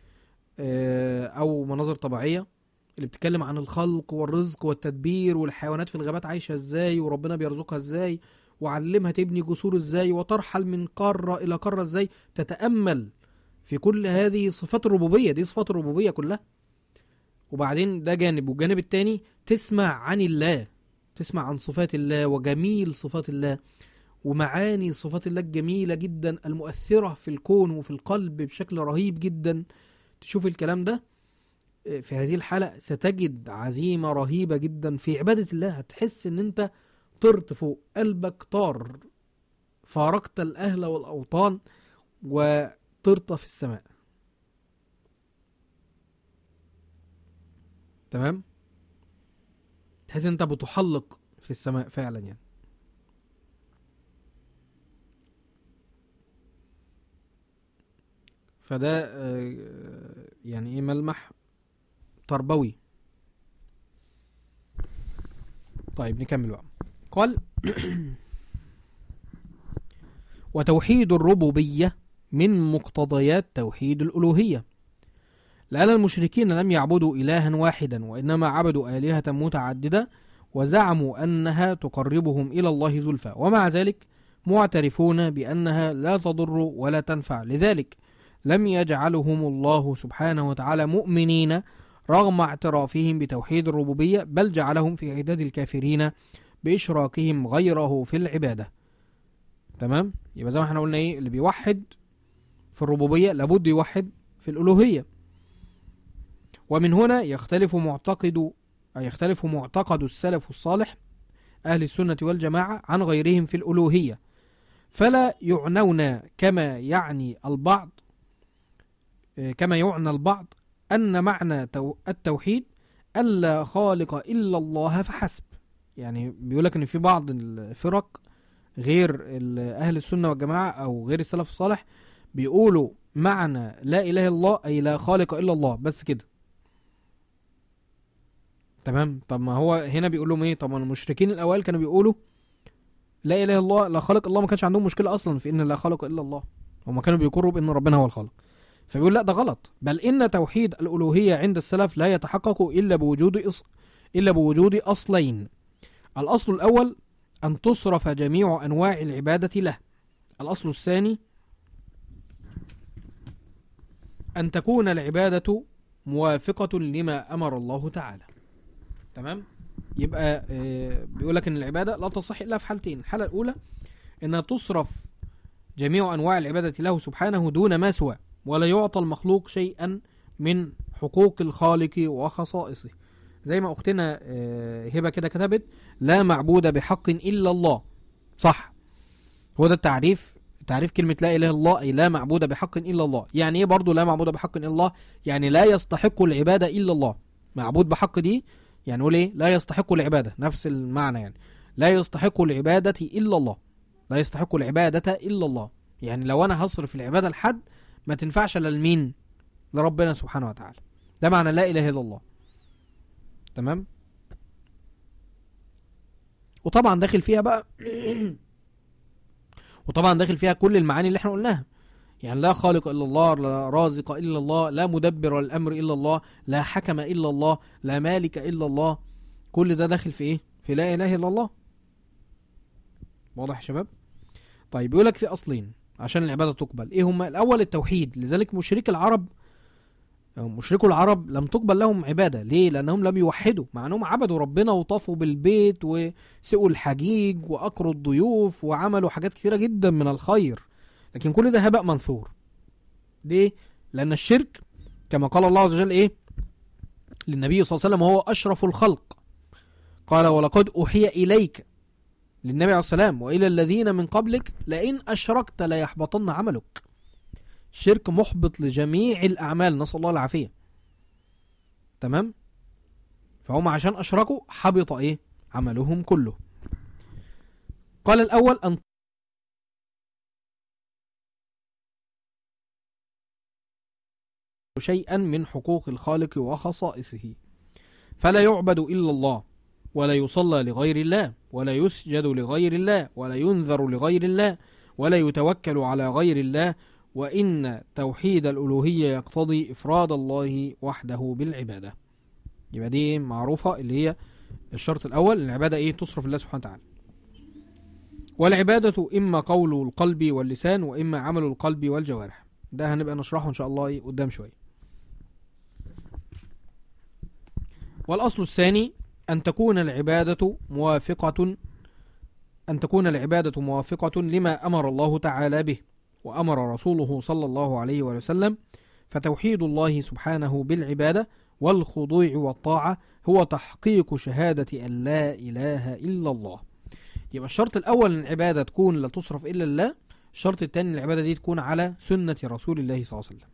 او مناظر طبيعيه اللي بتتكلم عن الخلق والرزق والتدبير، والحيوانات في الغابات عايشه ازاي، وربنا بيرزقها ازاي، وعلمها تبني جسور ازاي، وترحل من قاره الى قاره ازاي. تتامل في كل هذه صفات الربوبيه، دي صفات الربوبيه كلها. وبعدين ده جانب، والجانب التاني تسمع عن الله، تسمع عن صفات الله وجميل صفات الله ومعاني صفات الله الجميلة جدا المؤثرة في الكون وفي القلب بشكل رهيب جدا. تشوف الكلام ده، في هذه الحالة ستجد عزيمة رهيبة جدا في عبادة الله. هتحس ان انت طرت فوق، قلبك طار، فارقت الأهل والأوطان وطرت في السماء. تمام؟ تحس ان انت بتحلق في السماء فعلا يعني. فده يعني ايه، ملمح تربوي. طيب نكمل بقى. قال وتوحيد الربوبية من مقتضيات توحيد الألوهية، لأن المشركين لم يعبدوا إلها واحدا، وإنما عبدوا آلهة متعددة وزعموا أنها تقربهم إلى الله زلفى، ومع ذلك معترفون بأنها لا تضر ولا تنفع. لذلك لم يجعلهم الله سبحانه وتعالى مؤمنين رغم اعترافهم بتوحيد الربوبية، بل جعلهم في عداد الكافرين بإشراكهم غيره في العبادة. تمام؟ يبقى زي ما احنا قلنا ايه، اللي بيوحد في الربوبية لابد يوحد في الألوهية. ومن هنا يختلف معتقد السلف الصالح أهل السنة والجماعة عن غيرهم في الألوهية، فلا يعنون كما يعنى البعض أن معنى التوحيد ألا خالق إلا الله فحسب. يعني بيقولك أن في بعض الفرق غير أهل السنة والجماعة أو غير السلف الصالح بيقولوا معنى لا إله إلا الله أي لا خالق إلا الله، بس كده. تمام؟ طب ما هو هنا بيقول لهم ايه؟ طب المشركين الاوائل كانوا بيقولوا لا اله الا الله لا خالق الله، ما كانش عندهم مشكله اصلا في ان لا خالق الا الله، هم كانوا بيقروا بان ربنا هو الخالق. فبيقول لا، ده غلط، بل ان توحيد الالوهيه عند السلف لا يتحقق الا بوجود اصلين. الاصل الاول ان تصرف جميع انواع العباده له. الاصل الثاني ان تكون العباده موافقه لما امر الله تعالى. تمام؟ يبقى بيقولك ان العبادة لا تصح الا في حالتين. الحالة الاولى انها تصرف جميع انواع العبادة له سبحانه دون ما سوى، ولا يعطى المخلوق شيئا من حقوق الخالق وخصائصه. زي ما اختنا هبة كده كتبت لا معبود بحق الا الله. صح، هو ده تعريف كلمة لا اله الا الله، اي لا معبود بحق الا الله. يعني ايه برضو لا معبود بحق الا الله؟ يعني لا يستحق العبادة الا الله. معبود بحق دي يعني نقول ايه؟ لا يستحق العبادة، نفس المعنى يعني. لا يستحق العبادة إلا الله، لا يستحق العبادة إلا الله. يعني لو أنا هصرف العبادة لحد ما تنفعش إلا لمين؟ لربنا سبحانه وتعالى. ده معنى لا إله إلا الله. تمام؟ وطبعا داخل فيها بقى كل المعاني اللي احنا قلناها. يعني لا خالق إلا الله، لا رازق إلا الله، لا مدبر الأمر إلا الله، لا حكم إلا الله، لا مالك إلا الله. كل ده داخل في إيه؟ في لا إله إلا الله. واضح يا شباب؟ طيب بيقولك في أصلين عشان العبادة تقبل. إيه هما؟ الأول التوحيد. لذلك مشركو العرب لم تقبل لهم عبادة. ليه؟ لأنهم لم يوحدوا، مع أنهم عبدوا ربنا وطافوا بالبيت وسقوا الحجيج وأكروا الضيوف وعملوا حاجات كثيرة جدا من الخير، لكن كل ده هباء منثور. ليه؟ لأن الشرك كما قال الله عز وجل إيه؟ للنبي صلى الله عليه وسلم هو أشرف الخلق، قال ولقد أوحي إليك للنبي عليه السلام وإلى الذين من قبلك لئن أشركت ليحبطن عملك. الشرك محبط لجميع الأعمال، نسأل الله العافية. تمام؟ فهم عشان أشركوا حبط إيه؟ عملهم كله. قال الأول أن شيئا من حقوق الخالق وخصائصه، فلا يعبد إلا الله، ولا يصلى لغير الله، ولا يسجد لغير الله، ولا ينذر لغير الله، ولا يتوكل على غير الله، وإن توحيد الألوهية يقتضي إفراد الله وحده بالعبادة. يبقى دي معروفة اللي هي الشرط الأول، العبادة إيه؟ تصرف الله سبحانه وتعالى. والعبادة إما قول القلب واللسان، وإما عمل القلب والجوارح. ده هنبقى نشرحه إن شاء الله إيه قدام شوية. والأصل الثاني أن تكون العبادة موافقة لما أمر الله تعالى به وأمر رسوله صلى الله عليه وسلم، فتوحيد الله سبحانه بالعبادة والخضوع والطاعة هو تحقيق شهادة أن لا إله إلا الله. يبقى الشرط الأول أن العبادة تكون لا تصرف إلا الله. الشرط الثاني أن العبادة دي تكون على سنة رسول الله صلى الله عليه وسلم.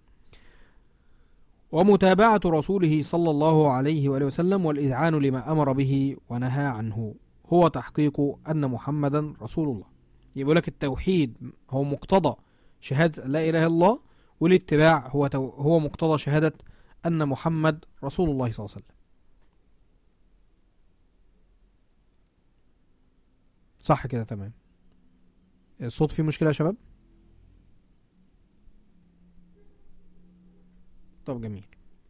ومتابعة رسوله صلى الله عليه وآله وسلم والإذعان لما أمر به ونهى عنه هو تحقيق أن محمدا رسول الله. يقول لك التوحيد هو مقتضى شهادة لا إله إلا الله، والاتباع هو مقتضى شهادة أن محمد رسول الله صلى الله عليه وسلم. صح كده؟ تمام. الصوت فيه مشكلة يا شباب؟ طب جميل.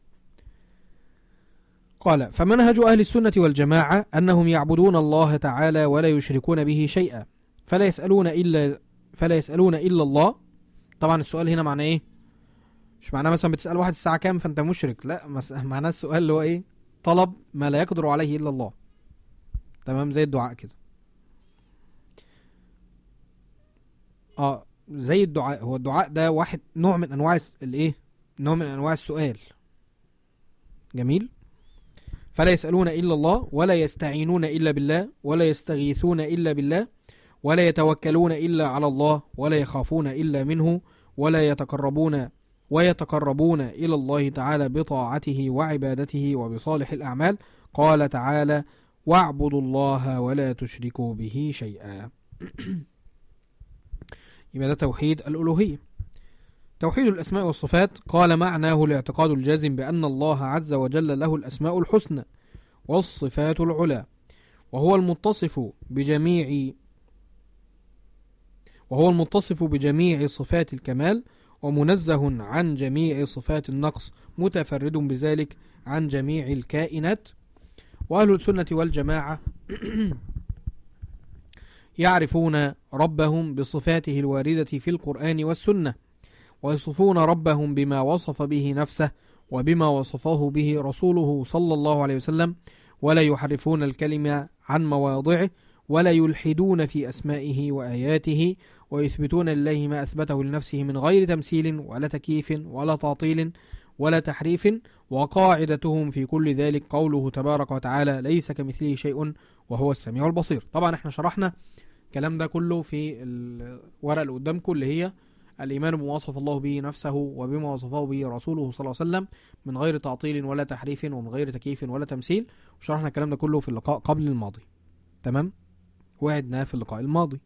قال فمنهج أهل السنة والجماعة أنهم يعبدون الله تعالى ولا يشركون به شيئا، فلا يسألون إلا الله. طبعا السؤال هنا معناه إيه؟ مش معناه مثلا بتسأل واحد الساعة كام فأنت مشرك، لا، معناه السؤال اللي هو إيه؟ طلب ما لا يقدر عليه إلا الله. تمام؟ زي الدعاء كده. زي الدعاء. هو الدعاء ده واحد نوع من أنواع الإيه؟ نوع من أنواع السؤال. جميل. فلا يسألون إلا الله، ولا يستعينون إلا بالله، ولا يستغيثون إلا بالله، ولا يتوكلون إلا على الله، ولا يخافون إلا منه، ويتقربون إلى الله تعالى بطاعته وعبادته وبصالح الأعمال. قال تعالى واعبدوا الله ولا تشركوا به شيئا. يبقى ده توحيد الألوهية. توحيد الأسماء والصفات قال معناه الاعتقاد الجازم بأن الله عز وجل له الأسماء الحسنى والصفات العلى، وهو المتصف بجميع صفات الكمال، ومنزه عن جميع صفات النقص، متفرد بذلك عن جميع الكائنات. وأهل السنة والجماعة يعرفون ربهم بصفاته الواردة في القرآن والسنة، ويصفون ربهم بما وصف به نفسه وبما وصفه به رسوله صلى الله عليه وسلم، ولا يحرفون الكلمة عن مواضعه، ولا يلحدون في أسمائه وآياته، ويثبتون لله ما أثبته لنفسه من غير تمثيل ولا تكييف ولا تعطيل ولا تحريف. وقاعدتهم في كل ذلك قوله تبارك وتعالى ليس كمثله شيء وهو السميع البصير. طبعا احنا شرحنا الكلام ده كله في الورقة اللي قدامكم، اللي هي الإيمان بما وصف الله به نفسه وبما وصفه به رسوله صلى الله عليه وسلم من غير تعطيل ولا تحريف ومن غير تكييف ولا تمثيل. وشرحنا الكلام ده كله في اللقاء قبل الماضي. تمام؟ وعدناه في اللقاء الماضي.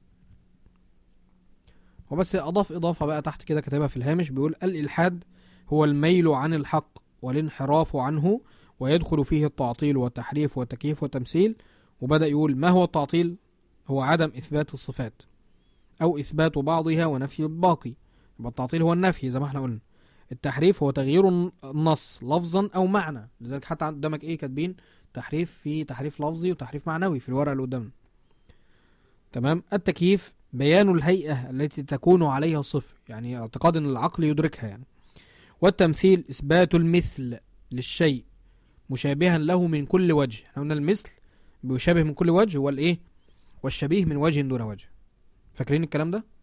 وبس أضاف إضافة بقى تحت كده كتابها في الهامش، بيقول الإلحاد هو الميل عن الحق والانحراف عنه، ويدخل فيه التعطيل والتحريف والتكييف والتمثيل. وبدأ يقول ما هو التعطيل؟ هو عدم إثبات الصفات أو إثبات بعضها ونفي الباقي. يبقى التعطيل هو النفي زي ما احنا قلنا. التحريف هو تغيير النص لفظا أو معنى، لذلك حتى قدامك إيه كاتبين تحريف، في تحريف لفظي وتحريف معنوي في الورقة اللي قدامنا. تمام. التكييف بيان الهيئة التي تكون عليها الصفة، يعني اعتقاد أن العقل يدركها يعني. والتمثيل إثبات المثل للشيء مشابها له من كل وجه. احنا قلنا المثل بيشابه من كل وجه، والإيه والشبيه من وجه دون وجه. فاكرين الكلام ده؟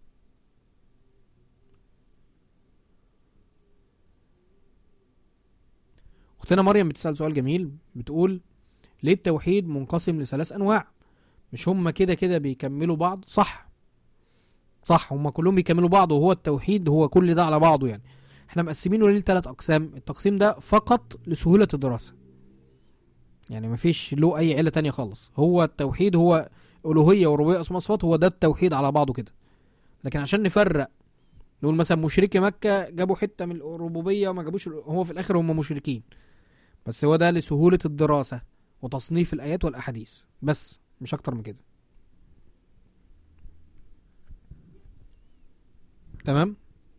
اختنا مريم بتسأل سؤال جميل، بتقول ليه التوحيد منقسم ل3 انواع؟ مش هم كده كده بيكملوا بعض؟ صح هم كلهم بيكملوا بعض، وهو التوحيد هو كل ده على بعضه يعني. احنا مقسمينه ليه 3 اقسام. التقسيم ده فقط لسهولة الدراسة، يعني مفيش له اي علة تانية خالص. هو التوحيد هو الوهية وربوبية اسماء وصفات، هو ده التوحيد على بعضه كده. لكن عشان نفرق، نقول مثلا مشركي مكة جابوا حتة من الربوبية وما جابوش، هو في الاخر هم مشركين، بس هو ده لسهولة الدراسة وتصنيف الآيات والأحاديث بس، مش أكتر من كده. تمام.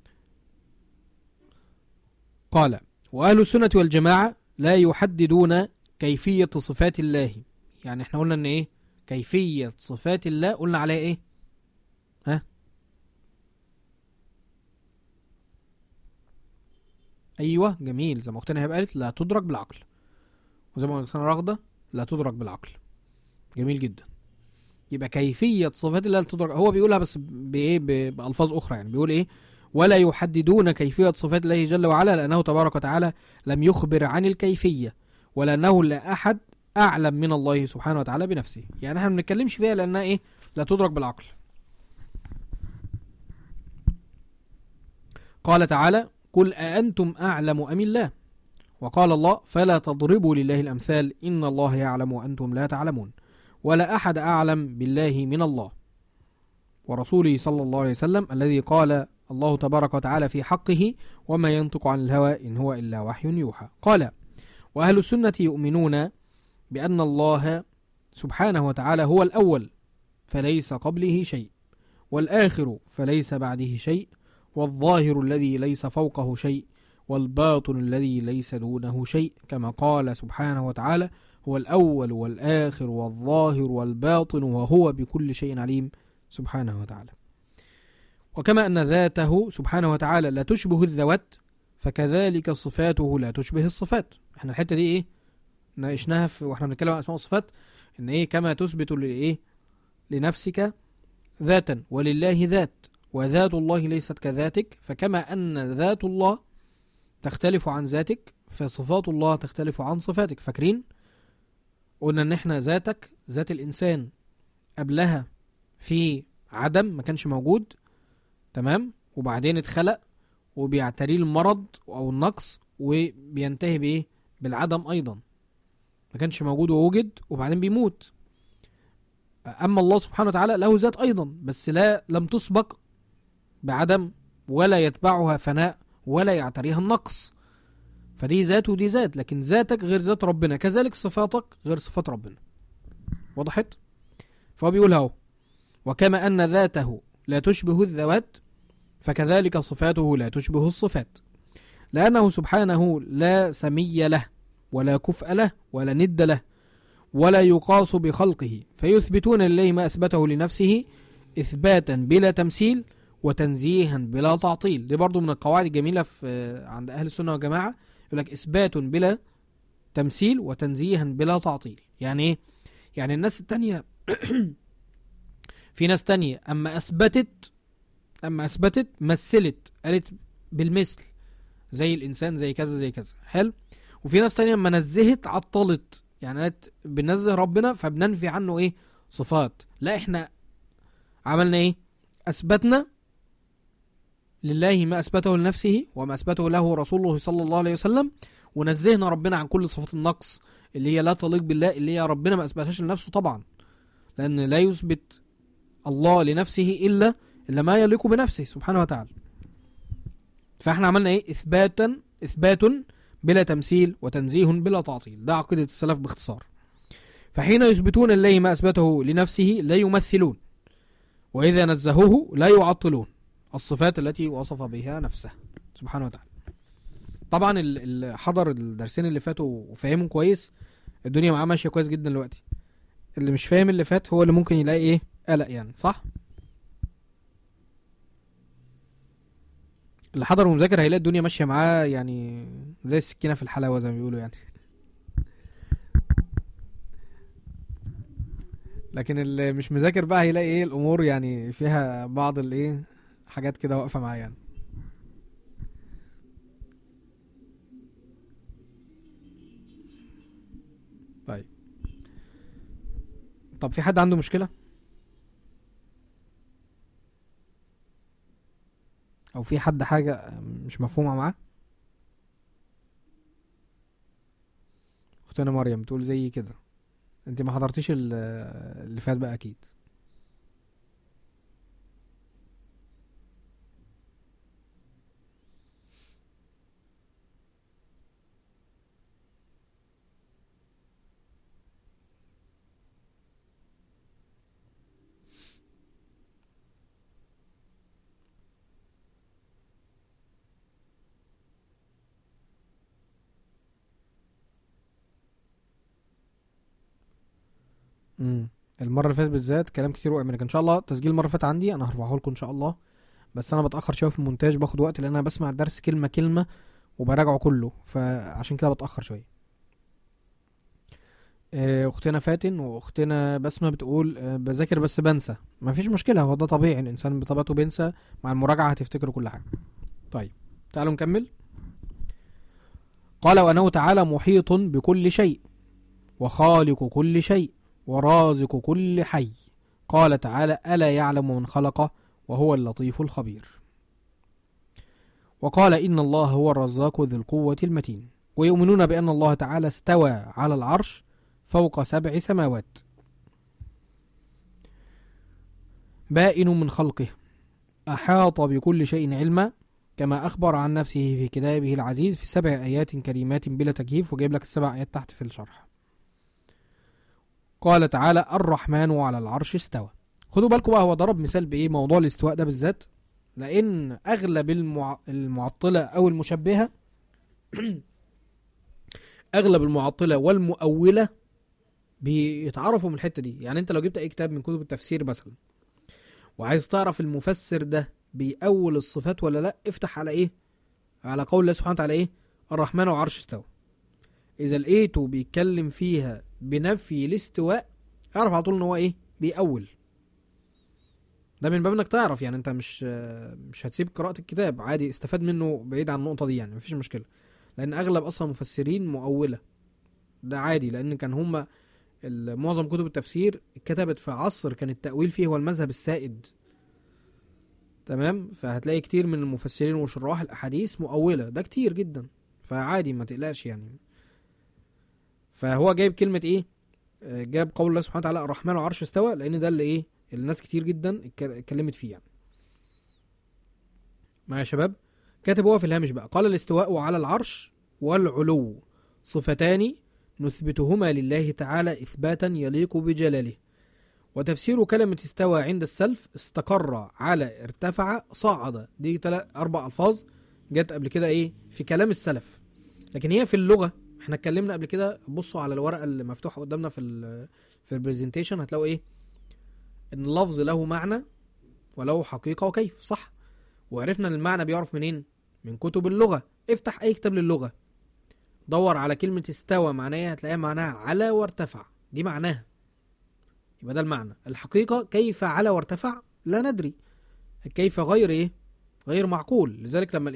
قال: وأهل السنة والجماعة لا يحددون كيفية صفات الله. يعني احنا قلنا ان ايه كيفية صفات الله؟ قلنا عليها ايه؟ ها؟ ايوه جميل، زي ما اختنا هبه قالت لا تدرك بالعقل، وزي ما اختنا رغده لا تدرك بالعقل. جميل جدا. يبقى كيفية صفات الله لا تدرك، هو بيقولها بس بايه؟ بألفاظ اخرى. يعني بيقول ايه؟ ولا يحددون كيفية صفات الله جل وعلا لأنه تبارك وتعالى لم يخبر عن الكيفية، ولأنه لا أحد أعلم من الله سبحانه وتعالى بنفسه. يعني احنا ما بنتكلمش فيها لأنها ايه؟ لا تدرك بالعقل. قال تعالى: قل أأنتم أعلم أم الله؟ وقال الله: فلا تضربوا لله الأمثال إن الله يعلم وأنتم لا تعلمون، ولا أحد أعلم بالله من الله ورسوله صلى الله عليه وسلم الذي قال الله تبارك وتعالى في حقه: وما ينطق عن الهوى إن هو إلا وحي يوحى. قال: وأهل السنة يؤمنون بأن الله سبحانه وتعالى هو الأول فليس قبله شيء، والآخر فليس بعده شيء، والظاهر الذي ليس فوقه شيء، والباطن الذي ليس دونه شيء، كما قال سبحانه وتعالى: هو الأول والآخر والظاهر والباطن وهو بكل شيء عليم سبحانه وتعالى. وكما أن ذاته سبحانه وتعالى لا تشبه الذوات، فكذلك صفاته لا تشبه الصفات. احنا الحتة دي ايه ناقشناها واحنا بنتكلم عن اسماء والصفات، ان ايه كما تثبت لايه لنفسك ذاتا ولله ذات، وذات الله ليست كذاتك، فكما أن ذات الله تختلف عن ذاتك فصفات الله تختلف عن صفاتك. فاكرين قلنا ان احنا ذاتك ذات الإنسان قبلها في عدم، ما كانش موجود، تمام، وبعدين اتخلق وبيعتريه المرض أو النقص وبينتهي بإيه؟ بالعدم أيضا، ما كانش موجود ووجد وبعدين بيموت. أما الله سبحانه وتعالى له ذات أيضا، بس لم تسبق بعدم ولا يتبعها فناء ولا يعتريها النقص، فدي ذات ودي ذات، لكن ذاتك غير ذات ربنا، كذلك صفاتك غير صفات ربنا. وضحت؟ فهو بيقول اهو: وكما أن ذاته لا تشبه الذوات فكذلك صفاته لا تشبه الصفات، لأنه سبحانه لا سمي له ولا كفء له ولا ند له ولا يقاس بخلقه، فيثبتون لله ما أثبته لنفسه إثباتا بلا تمثيل وتنزيها بلا تعطيل. دي برضو من القواعد الجميلة عند أهل السنة والجماعة، يقول لك إثبات بلا تمثيل وتنزيها بلا تعطيل. يعني إيه؟ يعني الناس التانية في ناس تانية أما أثبتت مثلت، قالت بالمثل، زي الإنسان زي كذا زي كذا، حلو. وفي ناس تانية أما نزهت عطلت، يعني قالت بنزه ربنا فبننفي عنه إيه؟ صفات. لا، إحنا عملنا إيه؟ أثبتنا لله ما أثبته لنفسه وما أثبته له رسوله صلى الله عليه وسلم، ونزهنا ربنا عن كل صفات النقص اللي هي لا تليق بالله، اللي هي ربنا ما أثبتهاش لنفسه طبعا، لأن لا يثبت الله لنفسه إلا ما يليق بنفسه سبحانه وتعالى. فاحنا عملنا ايه؟ إثبات بلا تمثيل وتنزيه بلا تعطيل. ده عقيدة السلف باختصار. فحين يثبتون لله ما أثبته لنفسه لا يمثلون، وإذا نزهوه لا يعطلون الصفات التي وصف بها نفسه سبحانه وتعالى. طبعا اللي حضر الدرسين اللي فاتوا وفاهمهم كويس الدنيا معاه ماشية كويس جدا دلوقتي. اللي مش فاهم اللي فات هو اللي ممكن يلاقي ايه؟ قلق يعني، صح؟ اللي حضر ومذاكر هيلاقي الدنيا ماشية معاه يعني زي السكينة في الحلاوة زي ما بيقولوا يعني. لكن اللي مش مذاكر بقى هيلاقي ايه؟ الامور يعني فيها بعض الايه حاجات كده واقفة معاه يعني. طيب طب في حد عنده مشكلة او في حد حاجة مش مفهومة معاه؟ اختنا مريم تقول زي كده. انت ما حضرتيش اللي فات بقى اكيد. امم المره اللي فاتت بالذات كلام كتير وقع منك. ان شاء الله تسجيل المره اللي فاتت عندي انا هرفعه لكم ان شاء الله، بس انا بتاخر شويه في المونتاج، باخد وقت لان انا بسمع الدرس كلمه كلمه وبراجعه كله، فعشان كده بتاخر شويه. اختنا فاتن واختنا بسمه بتقول بذاكر بس بنسى. ما فيش مشكله، هو ده طبيعي، الانسان بطبيعته بينسى، مع المراجعه هتفتكر كل حاجه. طيب تعالوا نكمل. قال وانه تعالى محيط بكل شيء وخالق كل شيء ورازق كل حي. قال تعالى ألا يعلم من خلق وهو اللطيف الخبير. وقال إن الله هو الرزاق ذو القوة المتين. ويؤمنون بأن الله تعالى استوى على العرش فوق 7 سماوات بائن من خلقه أحاط بكل شيء علما كما أخبر عن نفسه في كتابه العزيز في 7 آيات كريمات بلا تكييف. وجايب لك ال7 آيات تحت في الشرح. قال تعالى الرحمن على العرش استوى. خدوا بالكم بقى، هو ضرب مثال بإيه موضوع الاستواء ده بالذات، لأن أغلب المعطلة أو المشبهة أغلب المعطلة والمؤولة بيتعرفوا من الحتة دي. يعني أنت لو جبت أي كتاب من كتب التفسير مثلا وعايز تعرف المفسر ده بيأول الصفات ولا لأ، افتح على إيه؟ على قول الله سبحانه وتعالى إيه؟ الرحمن على العرش استوى. إذا لقيته بيتكلم فيها بنفي الاستواء اعرف على طول إن هو إيه؟ بيأول. ده من باب انك تعرف، يعني انت مش هتسيب قراءة الكتاب عادي، استفاد منه بعيد عن النقطة دي، يعني مفيش مشكلة، لان اغلب اصلا مفسرين مؤولة. ده عادي، لان كان هما معظم كتب التفسير اتكتبت في عصر كان التأويل فيه هو المذهب السائد. تمام، فهتلاقي كتير من المفسرين وشراح الاحاديث مؤولة، ده كتير جدا، فعادي ما تقلقش يعني. فهو جايب كلمة ايه؟ جاب قول الله سبحانه وتعالى الرحمن على العرش استوى، لان ده اللي ايه الناس كتير جدا اتكلمت فيه يعني. معايا يا شباب؟ كاتب هو في الهامش بقى قال الاستواء على العرش والعلو صفتان نثبتهما لله تعالى إثباتا يليق بجلاله. وتفسير كلمة استوى عند السلف استقر على ارتفع صعد. دي 4 ألفاظ جت قبل كده ايه في كلام السلف، لكن هي في اللغة احنا اتكلمنا قبل كده. بصوا على الورقة اللي مفتوحة قدامنا في البرزنتيشن، هتلاقوا ايه ان اللفظ له معنى وله حقيقة وكيف، صح؟ وعرفنا ان المعنى بيعرف منين؟ من كتب اللغة. افتح اي كتاب للغة دور على كلمة استوى معناها، هتلاقيها معناها على وارتفع، دي معناها، يبقى ده المعنى. الحقيقة كيف على وارتفع لا ندري، كيف غير ايه؟ غير معقول. لذلك لما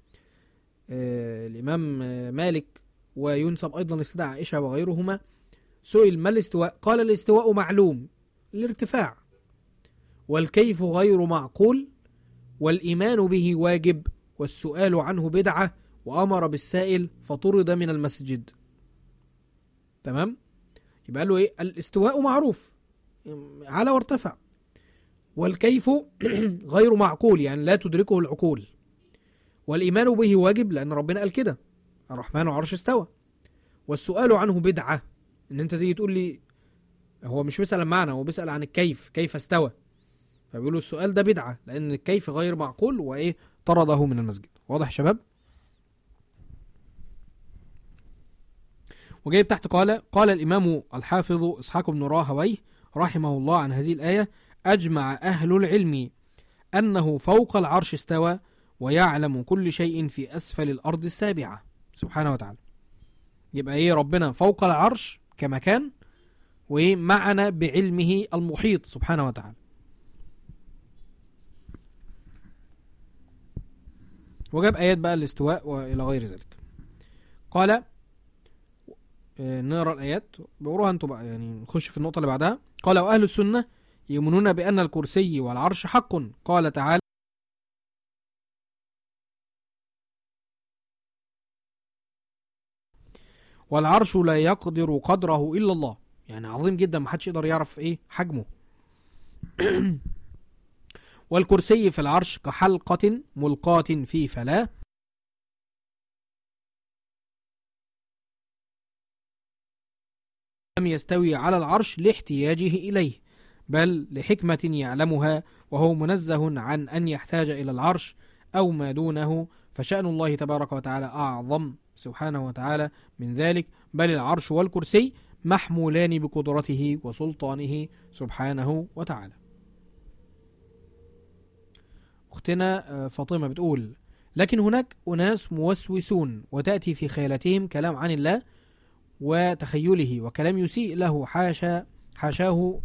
الامام مالك وينسب ايضا لاستدعاء عائشة وغيرهما سئل ما الاستواء؟ قال الاستواء معلوم الارتفاع، والكيف غير معقول، والإيمان به واجب، والسؤال عنه بدعة، وأمر بالسائل فطرد من المسجد. تمام؟ يبقى له إيه؟ الاستواء معروف على وارتفع، والكيف غير معقول يعني لا تدركه العقول، والإيمان به واجب لأن ربنا قال كده الرحمن عرش استوى، والسؤال عنه بدعة. إن أنت تيجي تقول لي هو مش بيسأل معنى، هو بيسأل عن الكيف، كيف استوى، فبيقولوا السؤال ده بدعة لأن الكيف غير معقول وإيه طرده من المسجد. واضح يا شباب؟ وجايب تحت قال الإمام الحافظ إسحاق بن راهويه رحمه الله عن هذه الآية أجمع أهل العلم أنه فوق العرش استوى ويعلم كل شيء في أسفل الأرض السابعة سبحانه وتعالى. يبقى إيه ربنا فوق العرش كمكان، وإيه معنا بعلمه المحيط سبحانه وتعالى. وجاب آيات بقى الاستواء وإلى غير ذلك. قال نقرا الايات بقروها انتوا بقى، يعني نخش في النقطه اللي بعدها. قال واهل السنه يؤمنون بان الكرسي والعرش حق. قال تعالى والعرش لا يقدر قدره الا الله، يعني عظيم جدا محدش يقدر يعرف ايه حجمه. والكرسي في العرش كحلقة ملقاة في فلاة، لم يستوي على العرش لاحتياجه إليه، بل لحكمة يعلمها، وهو منزه عن أن يحتاج إلى العرش أو ما دونه، فشأن الله تبارك وتعالى أعظم سبحانه وتعالى من ذلك، بل العرش والكرسي محمولان بقدرته وسلطانه سبحانه وتعالى. أختنا فاطمة بتقول لكن هناك أناس موسوسون، وتأتي في خيالتهم كلام عن الله وتخيله وكلام يسيء له حاشاه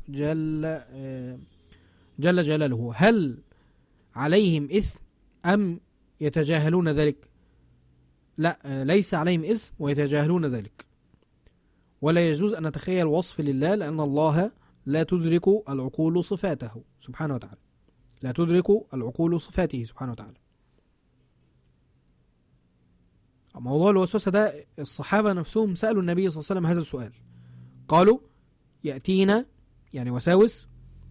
جل جلاله، هل عليهم إثم أم يتجاهلون ذلك؟ لا، ليس عليهم إثم ويتجاهلون ذلك، ولا يجوز أن نتخيل وصف لله، لأن الله لا تدرك العقول صفاته سبحانه وتعالى، لا تدرك العقول صفاته سبحانه وتعالى. موضوع الوسوسة ده الصحابة نفسهم سألوا النبي صلى الله عليه وسلم هذا السؤال، قالوا يأتينا يعني وساوس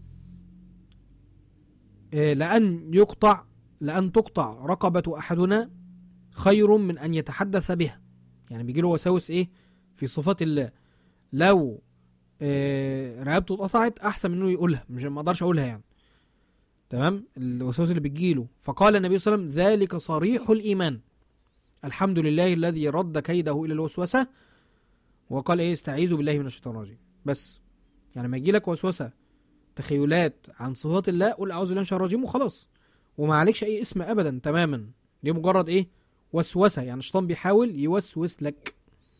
لأن تقطع رقبة أحدنا خير من أن يتحدث بها، يعني بيجي له وساوس إيه في صفات الله، لو رقبته اتقطعت أحسن من إنه يقولها، مش ما أقدرش أقولها يعني، تمام، الوساوس اللي بتجيله. فقال النبي صلى الله عليه وسلم ذلك صريح الإيمان، الحمد لله الذي رد كيده إلى الوسوسة، وقال إيه استعيذوا بالله من الشيطان الرجيم. بس يعني ما يجيلك وسوسة تخيلات عن صفات الله قل أعوذ بالله من الشيطان الرجيم وخلاص، وما عليكش أي اسم أبدا تماما، دي مجرد إيه وسوسة، يعني الشيطان بيحاول يوسوس لك.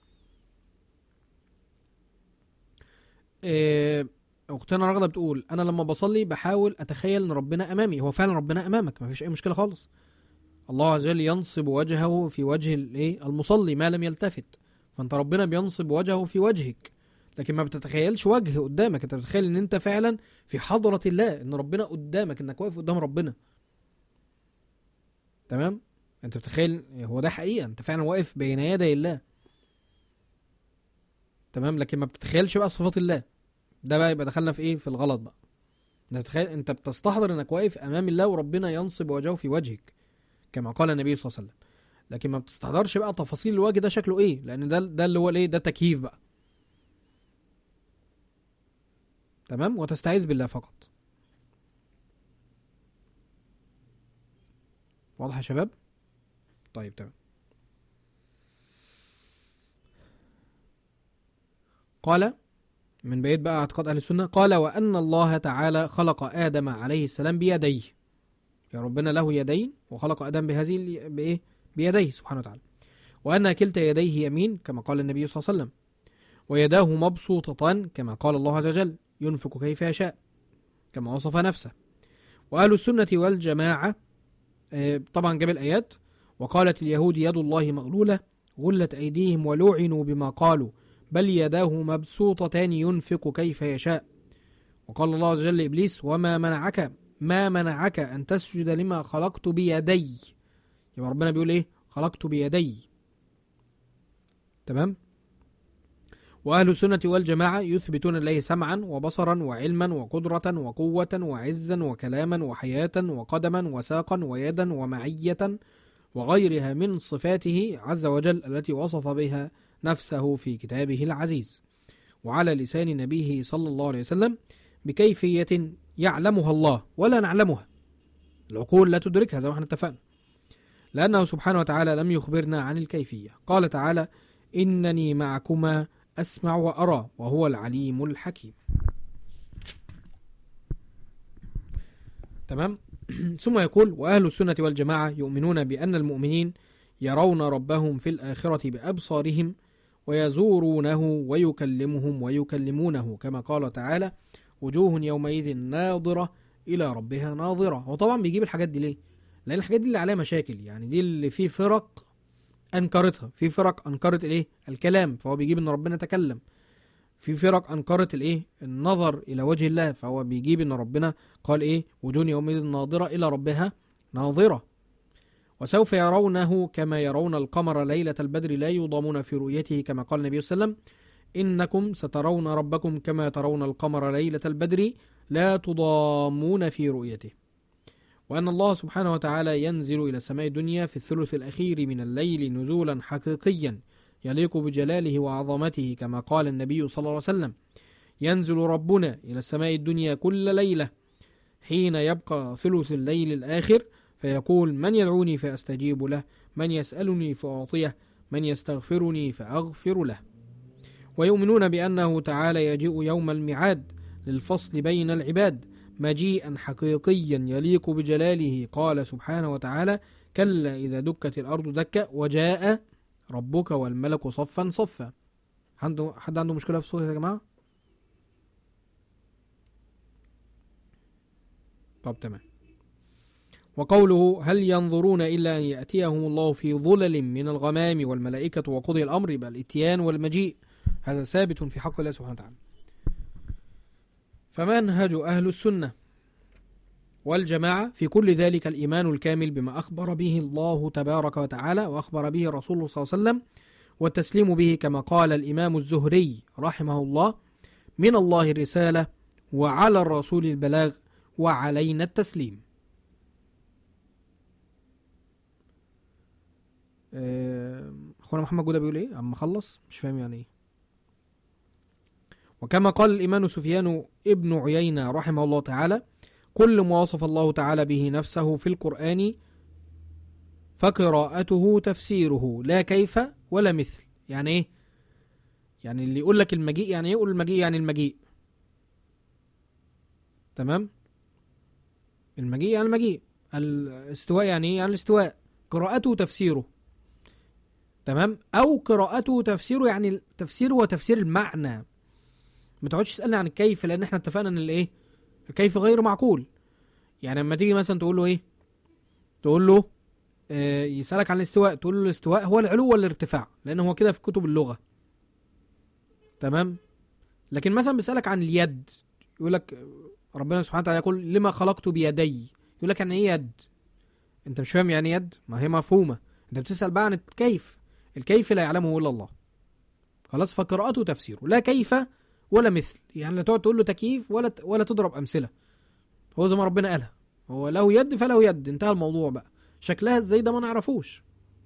أختنا رغدة بتقول أنا لما بصلي بحاول أتخيل أن ربنا أمامي، هو فعلا ربنا أمامك، ما فيش أي مشكلة خالص، الله عز وجل ينصب وجهه في وجه المصلي ما لم يلتفت، فأنت ربنا بينصب وجهه في وجهك، لكن ما بتتخيلش وجه قدامك، أنت بتتخيل أن أنت فعلا في حضرة الله، أن ربنا قدامك، أنك واقف قدام ربنا، تمام، أنت بتتخيل هو ده حقيقة، أنت فعلا واقف بين يدي الله، تمام، لكن ما بتتخيلش بقى صفات الله، ده بقى يبقى دخلنا في إيه في الغلط بقى. أنت بتستحضر أنك واقف أمام الله وربنا ينصب وجهه في وجهك كما قال النبي صلى الله عليه وسلم، لكن ما بتستحضرش بقى تفاصيل الوجه ده شكله ايه، لان ده اللي هو الايه، ده تكييف بقى، تمام، وتستعيذ بالله فقط. واضح يا شباب؟ طيب تمام. قال من بقية بقى اعتقاد اهل السنة، قال وان الله تعالى خلق ادم عليه السلام بيديه، يا ربنا له يدين وخلق ادم بهذه بايه بيديه سبحانه وتعالى، وأن كلتا يديه يمين كما قال النبي صلى الله عليه وسلم، ويداه مبسوطتان كما قال الله عز وجل ينفق كيف يشاء كما وصف نفسه. وأهل السنة والجماعة طبعا جاب الآيات، وقالت اليهود يد الله مغلولة غلت أيديهم ولعنوا بما قالوا بل يداه مبسوطتان ينفق كيف يشاء. وقال الله عز وجل لإبليس ما منعك أن تسجد لما خلقت بيدي، يبقى ربنا بيقول إيه خلقت بيدي، تمام. وأهل السنة والجماعة يثبتون الله سمعا وبصرا وعلما وقدرة وقوة وعزا وكلاما وحياة وقدما وساقا ويدا ومعية وغيرها من صفاته عز وجل التي وصف بها نفسه في كتابه العزيز وعلى لسان نبيه صلى الله عليه وسلم بكيفية يعلمها الله ولا نعلمها، العقول لا تدركها زي ما احنا اتفقنا، لأنه سبحانه وتعالى لم يخبرنا عن الكيفية. قال تعالى إنني معكما أسمع وأرى وهو العليم الحكيم، تمام. ثم يقول وأهل السنة والجماعة يؤمنون بأن المؤمنين يرون ربهم في الآخرة بأبصارهم ويزورونه ويكلمهم ويكلمونه كما قال تعالى وجوه يومئذ ناظرة إلى ربها ناظرة. وطبعا بيجيب الحاجات دي ليه؟ لأن الحاجات دي اللي عليها مشاكل، يعني دي اللي فيه فرق أنكرتها، في فرق أنكرت الإيه؟ الكلام، فهو بيجيب إن ربنا تكلم. في فرق أنكرت الإيه؟ النظر إلى وجه الله، فهو بيجيب إن ربنا قال إيه؟ وجوه يومئذ ناظرة إلى ربها ناظرة. وسوف يرونه كما يرون القمر ليلة البدر لا يضامون في رؤيته، كما قال النبي صلى الله عليه وسلم: إنكم سترون ربكم كما ترون القمر ليلة البدر لا تضامون في رؤيته. وأن الله سبحانه وتعالى ينزل إلى السماء الدنيا في الثلث الأخير من الليل نزولا حقيقيا يليق بجلاله وعظمته، كما قال النبي صلى الله عليه وسلم: ينزل ربنا إلى السماء الدنيا كل ليلة حين يبقى ثلث الليل الآخر فيقول: من يدعوني فأستجيب له، من يسألني فأعطيه، من يستغفرني فأغفر له. ويؤمنون بأنه تعالى يجيء يوم الميعاد للفصل بين العباد مجيئا حقيقيا يليق بجلاله. قال سبحانه وتعالى: كلا إذا دكت الأرض دكا وجاء ربك والملك صفا صفا. حد عنده مشكلة في الصوت يا جماعة؟ طب تمام. وقوله: هل ينظرون إلا أن يأتيهم الله في ظلل من الغمام والملائكة وقضي الأمر، يبقى الإتيان والمجيء هذا ثابت في حق الله سبحانه وتعالى. فمنهج أهل السنة والجماعة في كل ذلك الإيمان الكامل بما أخبر به الله تبارك وتعالى وأخبر به رسوله صلى الله عليه وسلم، والتسليم به كما قال الإمام الزهري رحمه الله: من الله الرسالة وعلى الرسول البلاغ وعلينا التسليم. أخونا محمد جودة بيقول إيه؟ أما خلص مش فاهم يعني إيه. وكما قال الإمام سفيان ابن عيينة رحمه الله تعالى: كل ما وصف الله تعالى به نفسه في القرآن فقراءته تفسيره لا كيف ولا مثل. يعني إيه؟ يعني اللي يقول لك المجيء يعني إيه؟ يقول المجيء يعني المجيء. تمام؟ المجيء يعني المجيء. الاستواء يعني إيه؟ يعني الاستواء. قراءته تفسيره. تمام؟ أو قراءته تفسيره يعني التفسير هو تفسير المعنى. ما تقعدش تسألني عن الكيف، لأن احنا اتفقنا ان الايه؟ الكيف غير معقول. يعني لما تيجي مثلا تقول له ايه؟ تقول له يسألك عن الاستواء، تقول له الاستواء هو العلو ولا الارتفاع، لأن هو كده في كتب اللغة. تمام؟ لكن مثلا بيسألك عن اليد، يقول لك ربنا سبحانه وتعالى يقول: لما خلقت بيدي. يقول لك يعني ايه يد؟ انت مش فاهم يعني يد؟ ما هي مفهومة. انت بتسأل بقى عن الكيف. الكيف لا يعلمه إلا الله. خلاص؟ فقراءته تفسيره لا كيف ولا مثل. يعني لا تقعد تقول له تكييف ولا تضرب أمثلة. هو زي ما ربنا قالها، هو له يد فله يد، انتهى الموضوع بقى. شكلها ازاي ده ما نعرفوش.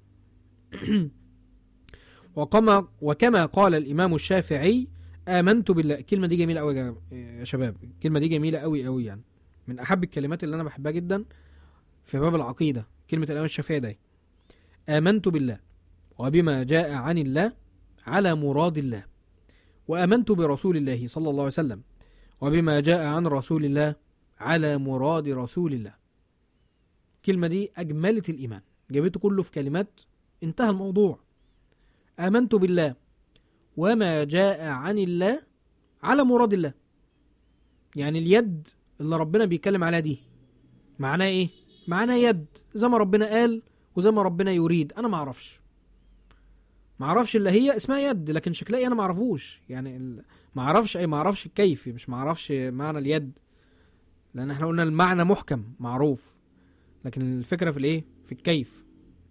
وكما قال الإمام الشافعي: آمنت بالله. الكلمة دي جميلة قوي يا شباب، الكلمة دي جميلة قوي قوي، يعني من أحب الكلمات اللي أنا بحبها جدا في باب العقيدة، كلمة الإمام الشافعي ده: آمنت بالله وبما جاء عن الله على مراد الله، وآمنت برسول الله صلى الله عليه وسلم وبما جاء عن رسول الله على مراد رسول الله. الكلمة دي أجملت الإيمان، جابته كله في كلمات، انتهى الموضوع. آمنت بالله وما جاء عن الله على مراد الله. يعني اليد اللي ربنا بيتكلم عليها دي معناه إيه؟ معناه يد زي ما ربنا قال وزي ما ربنا يريد. أنا ما اعرفش اللي هي اسمها يد، لكن شكلها انا ما اعرفوش. يعني ما اعرفش الكيف، مش ما اعرفش معنى اليد، لان احنا قلنا المعنى محكم معروف، لكن الفكره في الايه؟ في الكيف.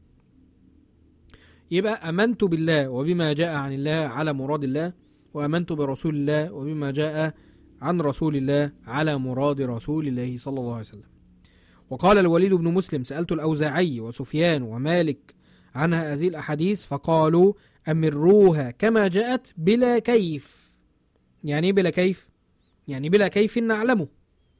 يبقى امنت بالله وبما جاء عن الله على مراد الله، وامنت برسول الله وبما جاء عن رسول الله على مراد رسول الله صلى الله عليه وسلم. وقال الوليد بن مسلم: سألت الأوزاعي وسفيان ومالك عن هذه الأحاديث فقالوا: أمروها كما جاءت بلا كيف. يعني إيه بلا كيف؟ يعني بلا كيف نعلمه،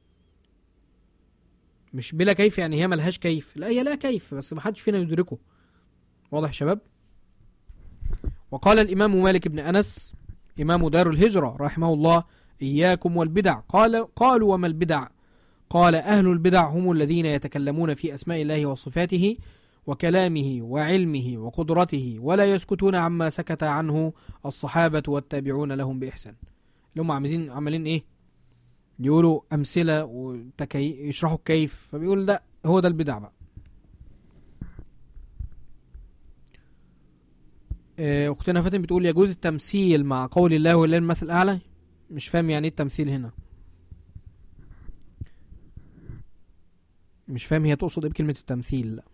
مش بلا كيف يعني هي ملهاش كيف، لا هي لا كيف بس محدش فينا يدركه. واضح يا شباب؟ وقال الإمام مالك بن أنس إمام دار الهجرة رحمه الله: إياكم والبدع. قالوا: وما البدع؟ قال: أهل البدع هم الذين يتكلمون في أسماء الله وصفاته وكلامه وعلمه وقدرته ولا يسكتون عما سكت عنه الصحابة والتابعون لهم بإحسان. اللي هم عاملين إيه؟ يقولوا أمثلة يشرحوا كيف، فبيقول ده هو ده البدع بقى. اختنا فاتن بتقول يجوز التمثيل مع قول الله ولله المثل الاعلى. مش فاهم يعني ايه التمثيل هنا، مش فاهم هي تقصد ايه بكلمة التمثيل. لا.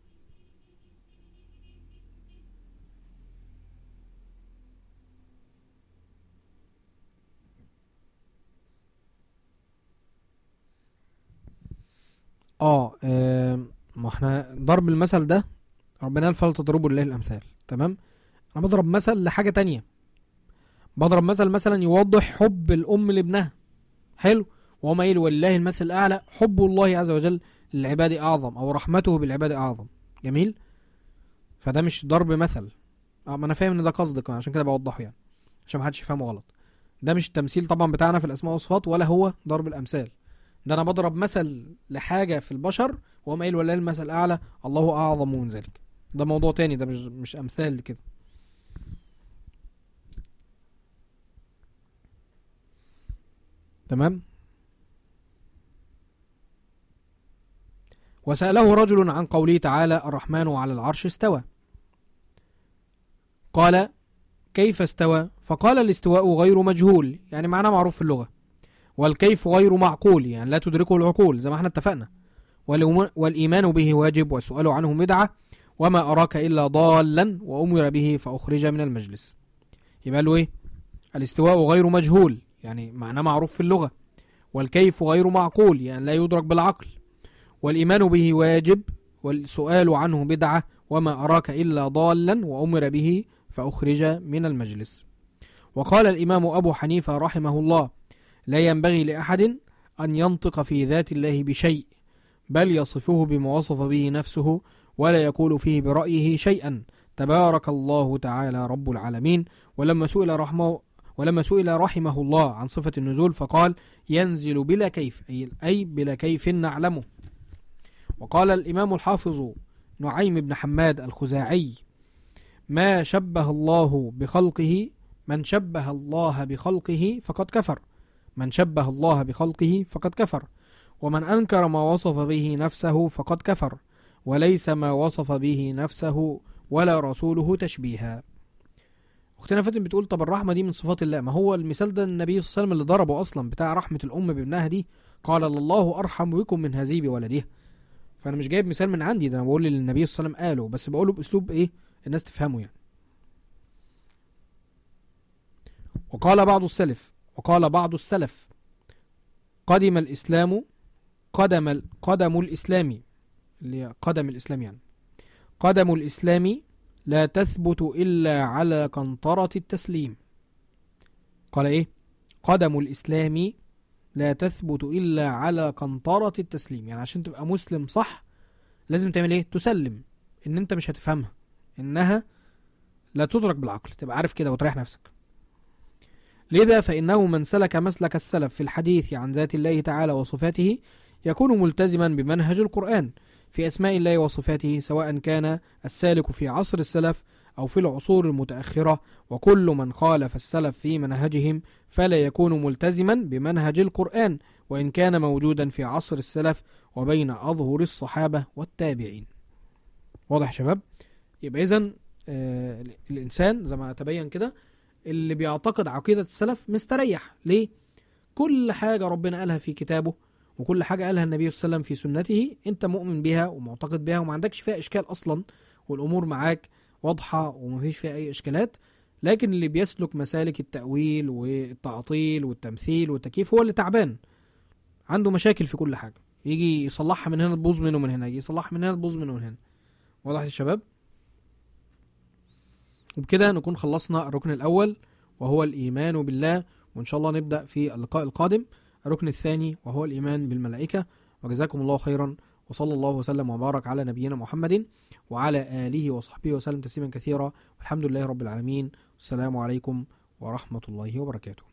ما احنا ضرب المثل ده ربنا قال فلا تضربوا لله الامثال، تمام. انا بضرب مثل لحاجة تانية، بضرب مثلا يوضح حب الام لابنها، حلو، وهو قايل ولله المثل الاعلى، حب الله عز وجل للعباد اعظم، او رحمته بالعباد اعظم. جميل. فده مش ضرب مثل. ما انا فاهم ان ده قصدك، عشان كده بوضحه يعني عشان ما حدش يفهمه غلط. ده مش التمثيل طبعا بتاعنا في الاسماء والصفات، ولا هو ضرب الامثال. ده انا بضرب مثل لحاجه في البشر وهو قايل ولله المثل الاعلى، الله اعظم من ذلك. ده موضوع تاني، ده مش امثال كده. تمام. وسأله رجل عن قوله تعالى الرحمن على العرش استوى، قال كيف استوى؟ فقال الاستواء غير مجهول، يعني معناه معروف في اللغة، والكيف غير معقول، يعني لا تدركه العقول زي ما احنا اتفقنا، والإيمان به واجب والسؤال عنه بدعة، وما أراك إلا ضالا وأمر به فأخرج من المجلس. يبقى له ايه؟ الاستواء غير مجهول، يعني معناه معروف في اللغة، والكيف غير معقول، يعني لا يدرك بالعقل، والإيمان به واجب والسؤال عنه بدعة، وما أراك إلا ضالا وأمر به فأخرج من المجلس. وقال الإمام أبو حنيفة رحمه الله لا ينبغي لأحد أن ينطق في ذات الله بشيء، بل يصفه بما وصف به نفسه، ولا يقول فيه برأيه شيئا، تبارك الله تعالى رب العالمين. ولما سئل رحمه الله عن صفة النزول فقال ينزل بلا كيف، أي بلا كيف نعلمه. وقال الإمام الحافظ نعيم بن حماد الخزاعي ما شبه الله بخلقه، من شبه الله بخلقه فقد كفر، من شبه الله بخلقه فقد كفر، ومن أنكر ما وصف به نفسه فقد كفر، وليس ما وصف به نفسه ولا رسوله تشبيها. اختنا فاتن بتقول طب الرحمة دي من صفات الله، ما هو المثال ده النبي صلى الله عليه وسلم اللي ضربه أصلا بتاع رحمة الأم بابنها دي، قال الله أرحم بكم من هذه بولدها. فأنا مش جايب مثال من عندي، ده أنا بقول اللي النبي صلى الله عليه وسلم قاله، بس بقوله بأسلوب إيه الناس تفهمه يعني. وقال بعض السلف قدم الإسلام قدم الإسلام اللي قدم الإسلام يعني قدم الإسلام لا تثبت إلا على قنطرة التسليم. قال إيه؟ قدم الإسلام لا تثبت إلا على قنطرة التسليم، يعني عشان تبقى مسلم صح لازم تعمل إيه؟ تسلم إن أنت مش هتفهمها، إنها لا تدرك بالعقل، تبقى عارف كده وتريح نفسك. لذا فإنه من سلك مسلك السلف في الحديث عن ذات الله تعالى وصفاته يكون ملتزما بمنهج القرآن في أسماء الله وصفاته، سواء كان السالك في عصر السلف أو في العصور المتأخرة، وكل من خالف السلف في منهجهم فلا يكون ملتزما بمنهج القرآن وإن كان موجودا في عصر السلف وبين أظهر الصحابة والتابعين. واضح شباب؟ يبقى إذن الإنسان زي ما تبين كده اللي بيعتقد عقيدة السلف مستريح. ليه؟ كل حاجة ربنا قالها في كتابه وكل حاجة قالها النبي صلى الله عليه وسلم في سنته انت مؤمن بها ومعتقد بها وما عندكش فيها اشكال اصلا، والامور معاك واضحة ومفيش فيها اي اشكالات. لكن اللي بيسلك مسالك التأويل والتعطيل والتمثيل والتكييف هو اللي تعبان، عنده مشاكل في كل حاجة، يجي يصلحها من هنا تبوظ منه من هنا، يجي يصلحها من هنا تبوظ منه من هنا. واضح يا شباب؟ وبكده نكون خلصنا الركن الأول وهو الإيمان بالله، وإن شاء الله نبدأ في اللقاء القادم الركن الثاني وهو الإيمان بالملائكة. وجزاكم الله خيرا، وصلى الله وسلم وبارك على نبينا محمد وعلى آله وصحبه وسلم تسليما كثيرا، والحمد لله رب العالمين. والسلام عليكم ورحمة الله وبركاته.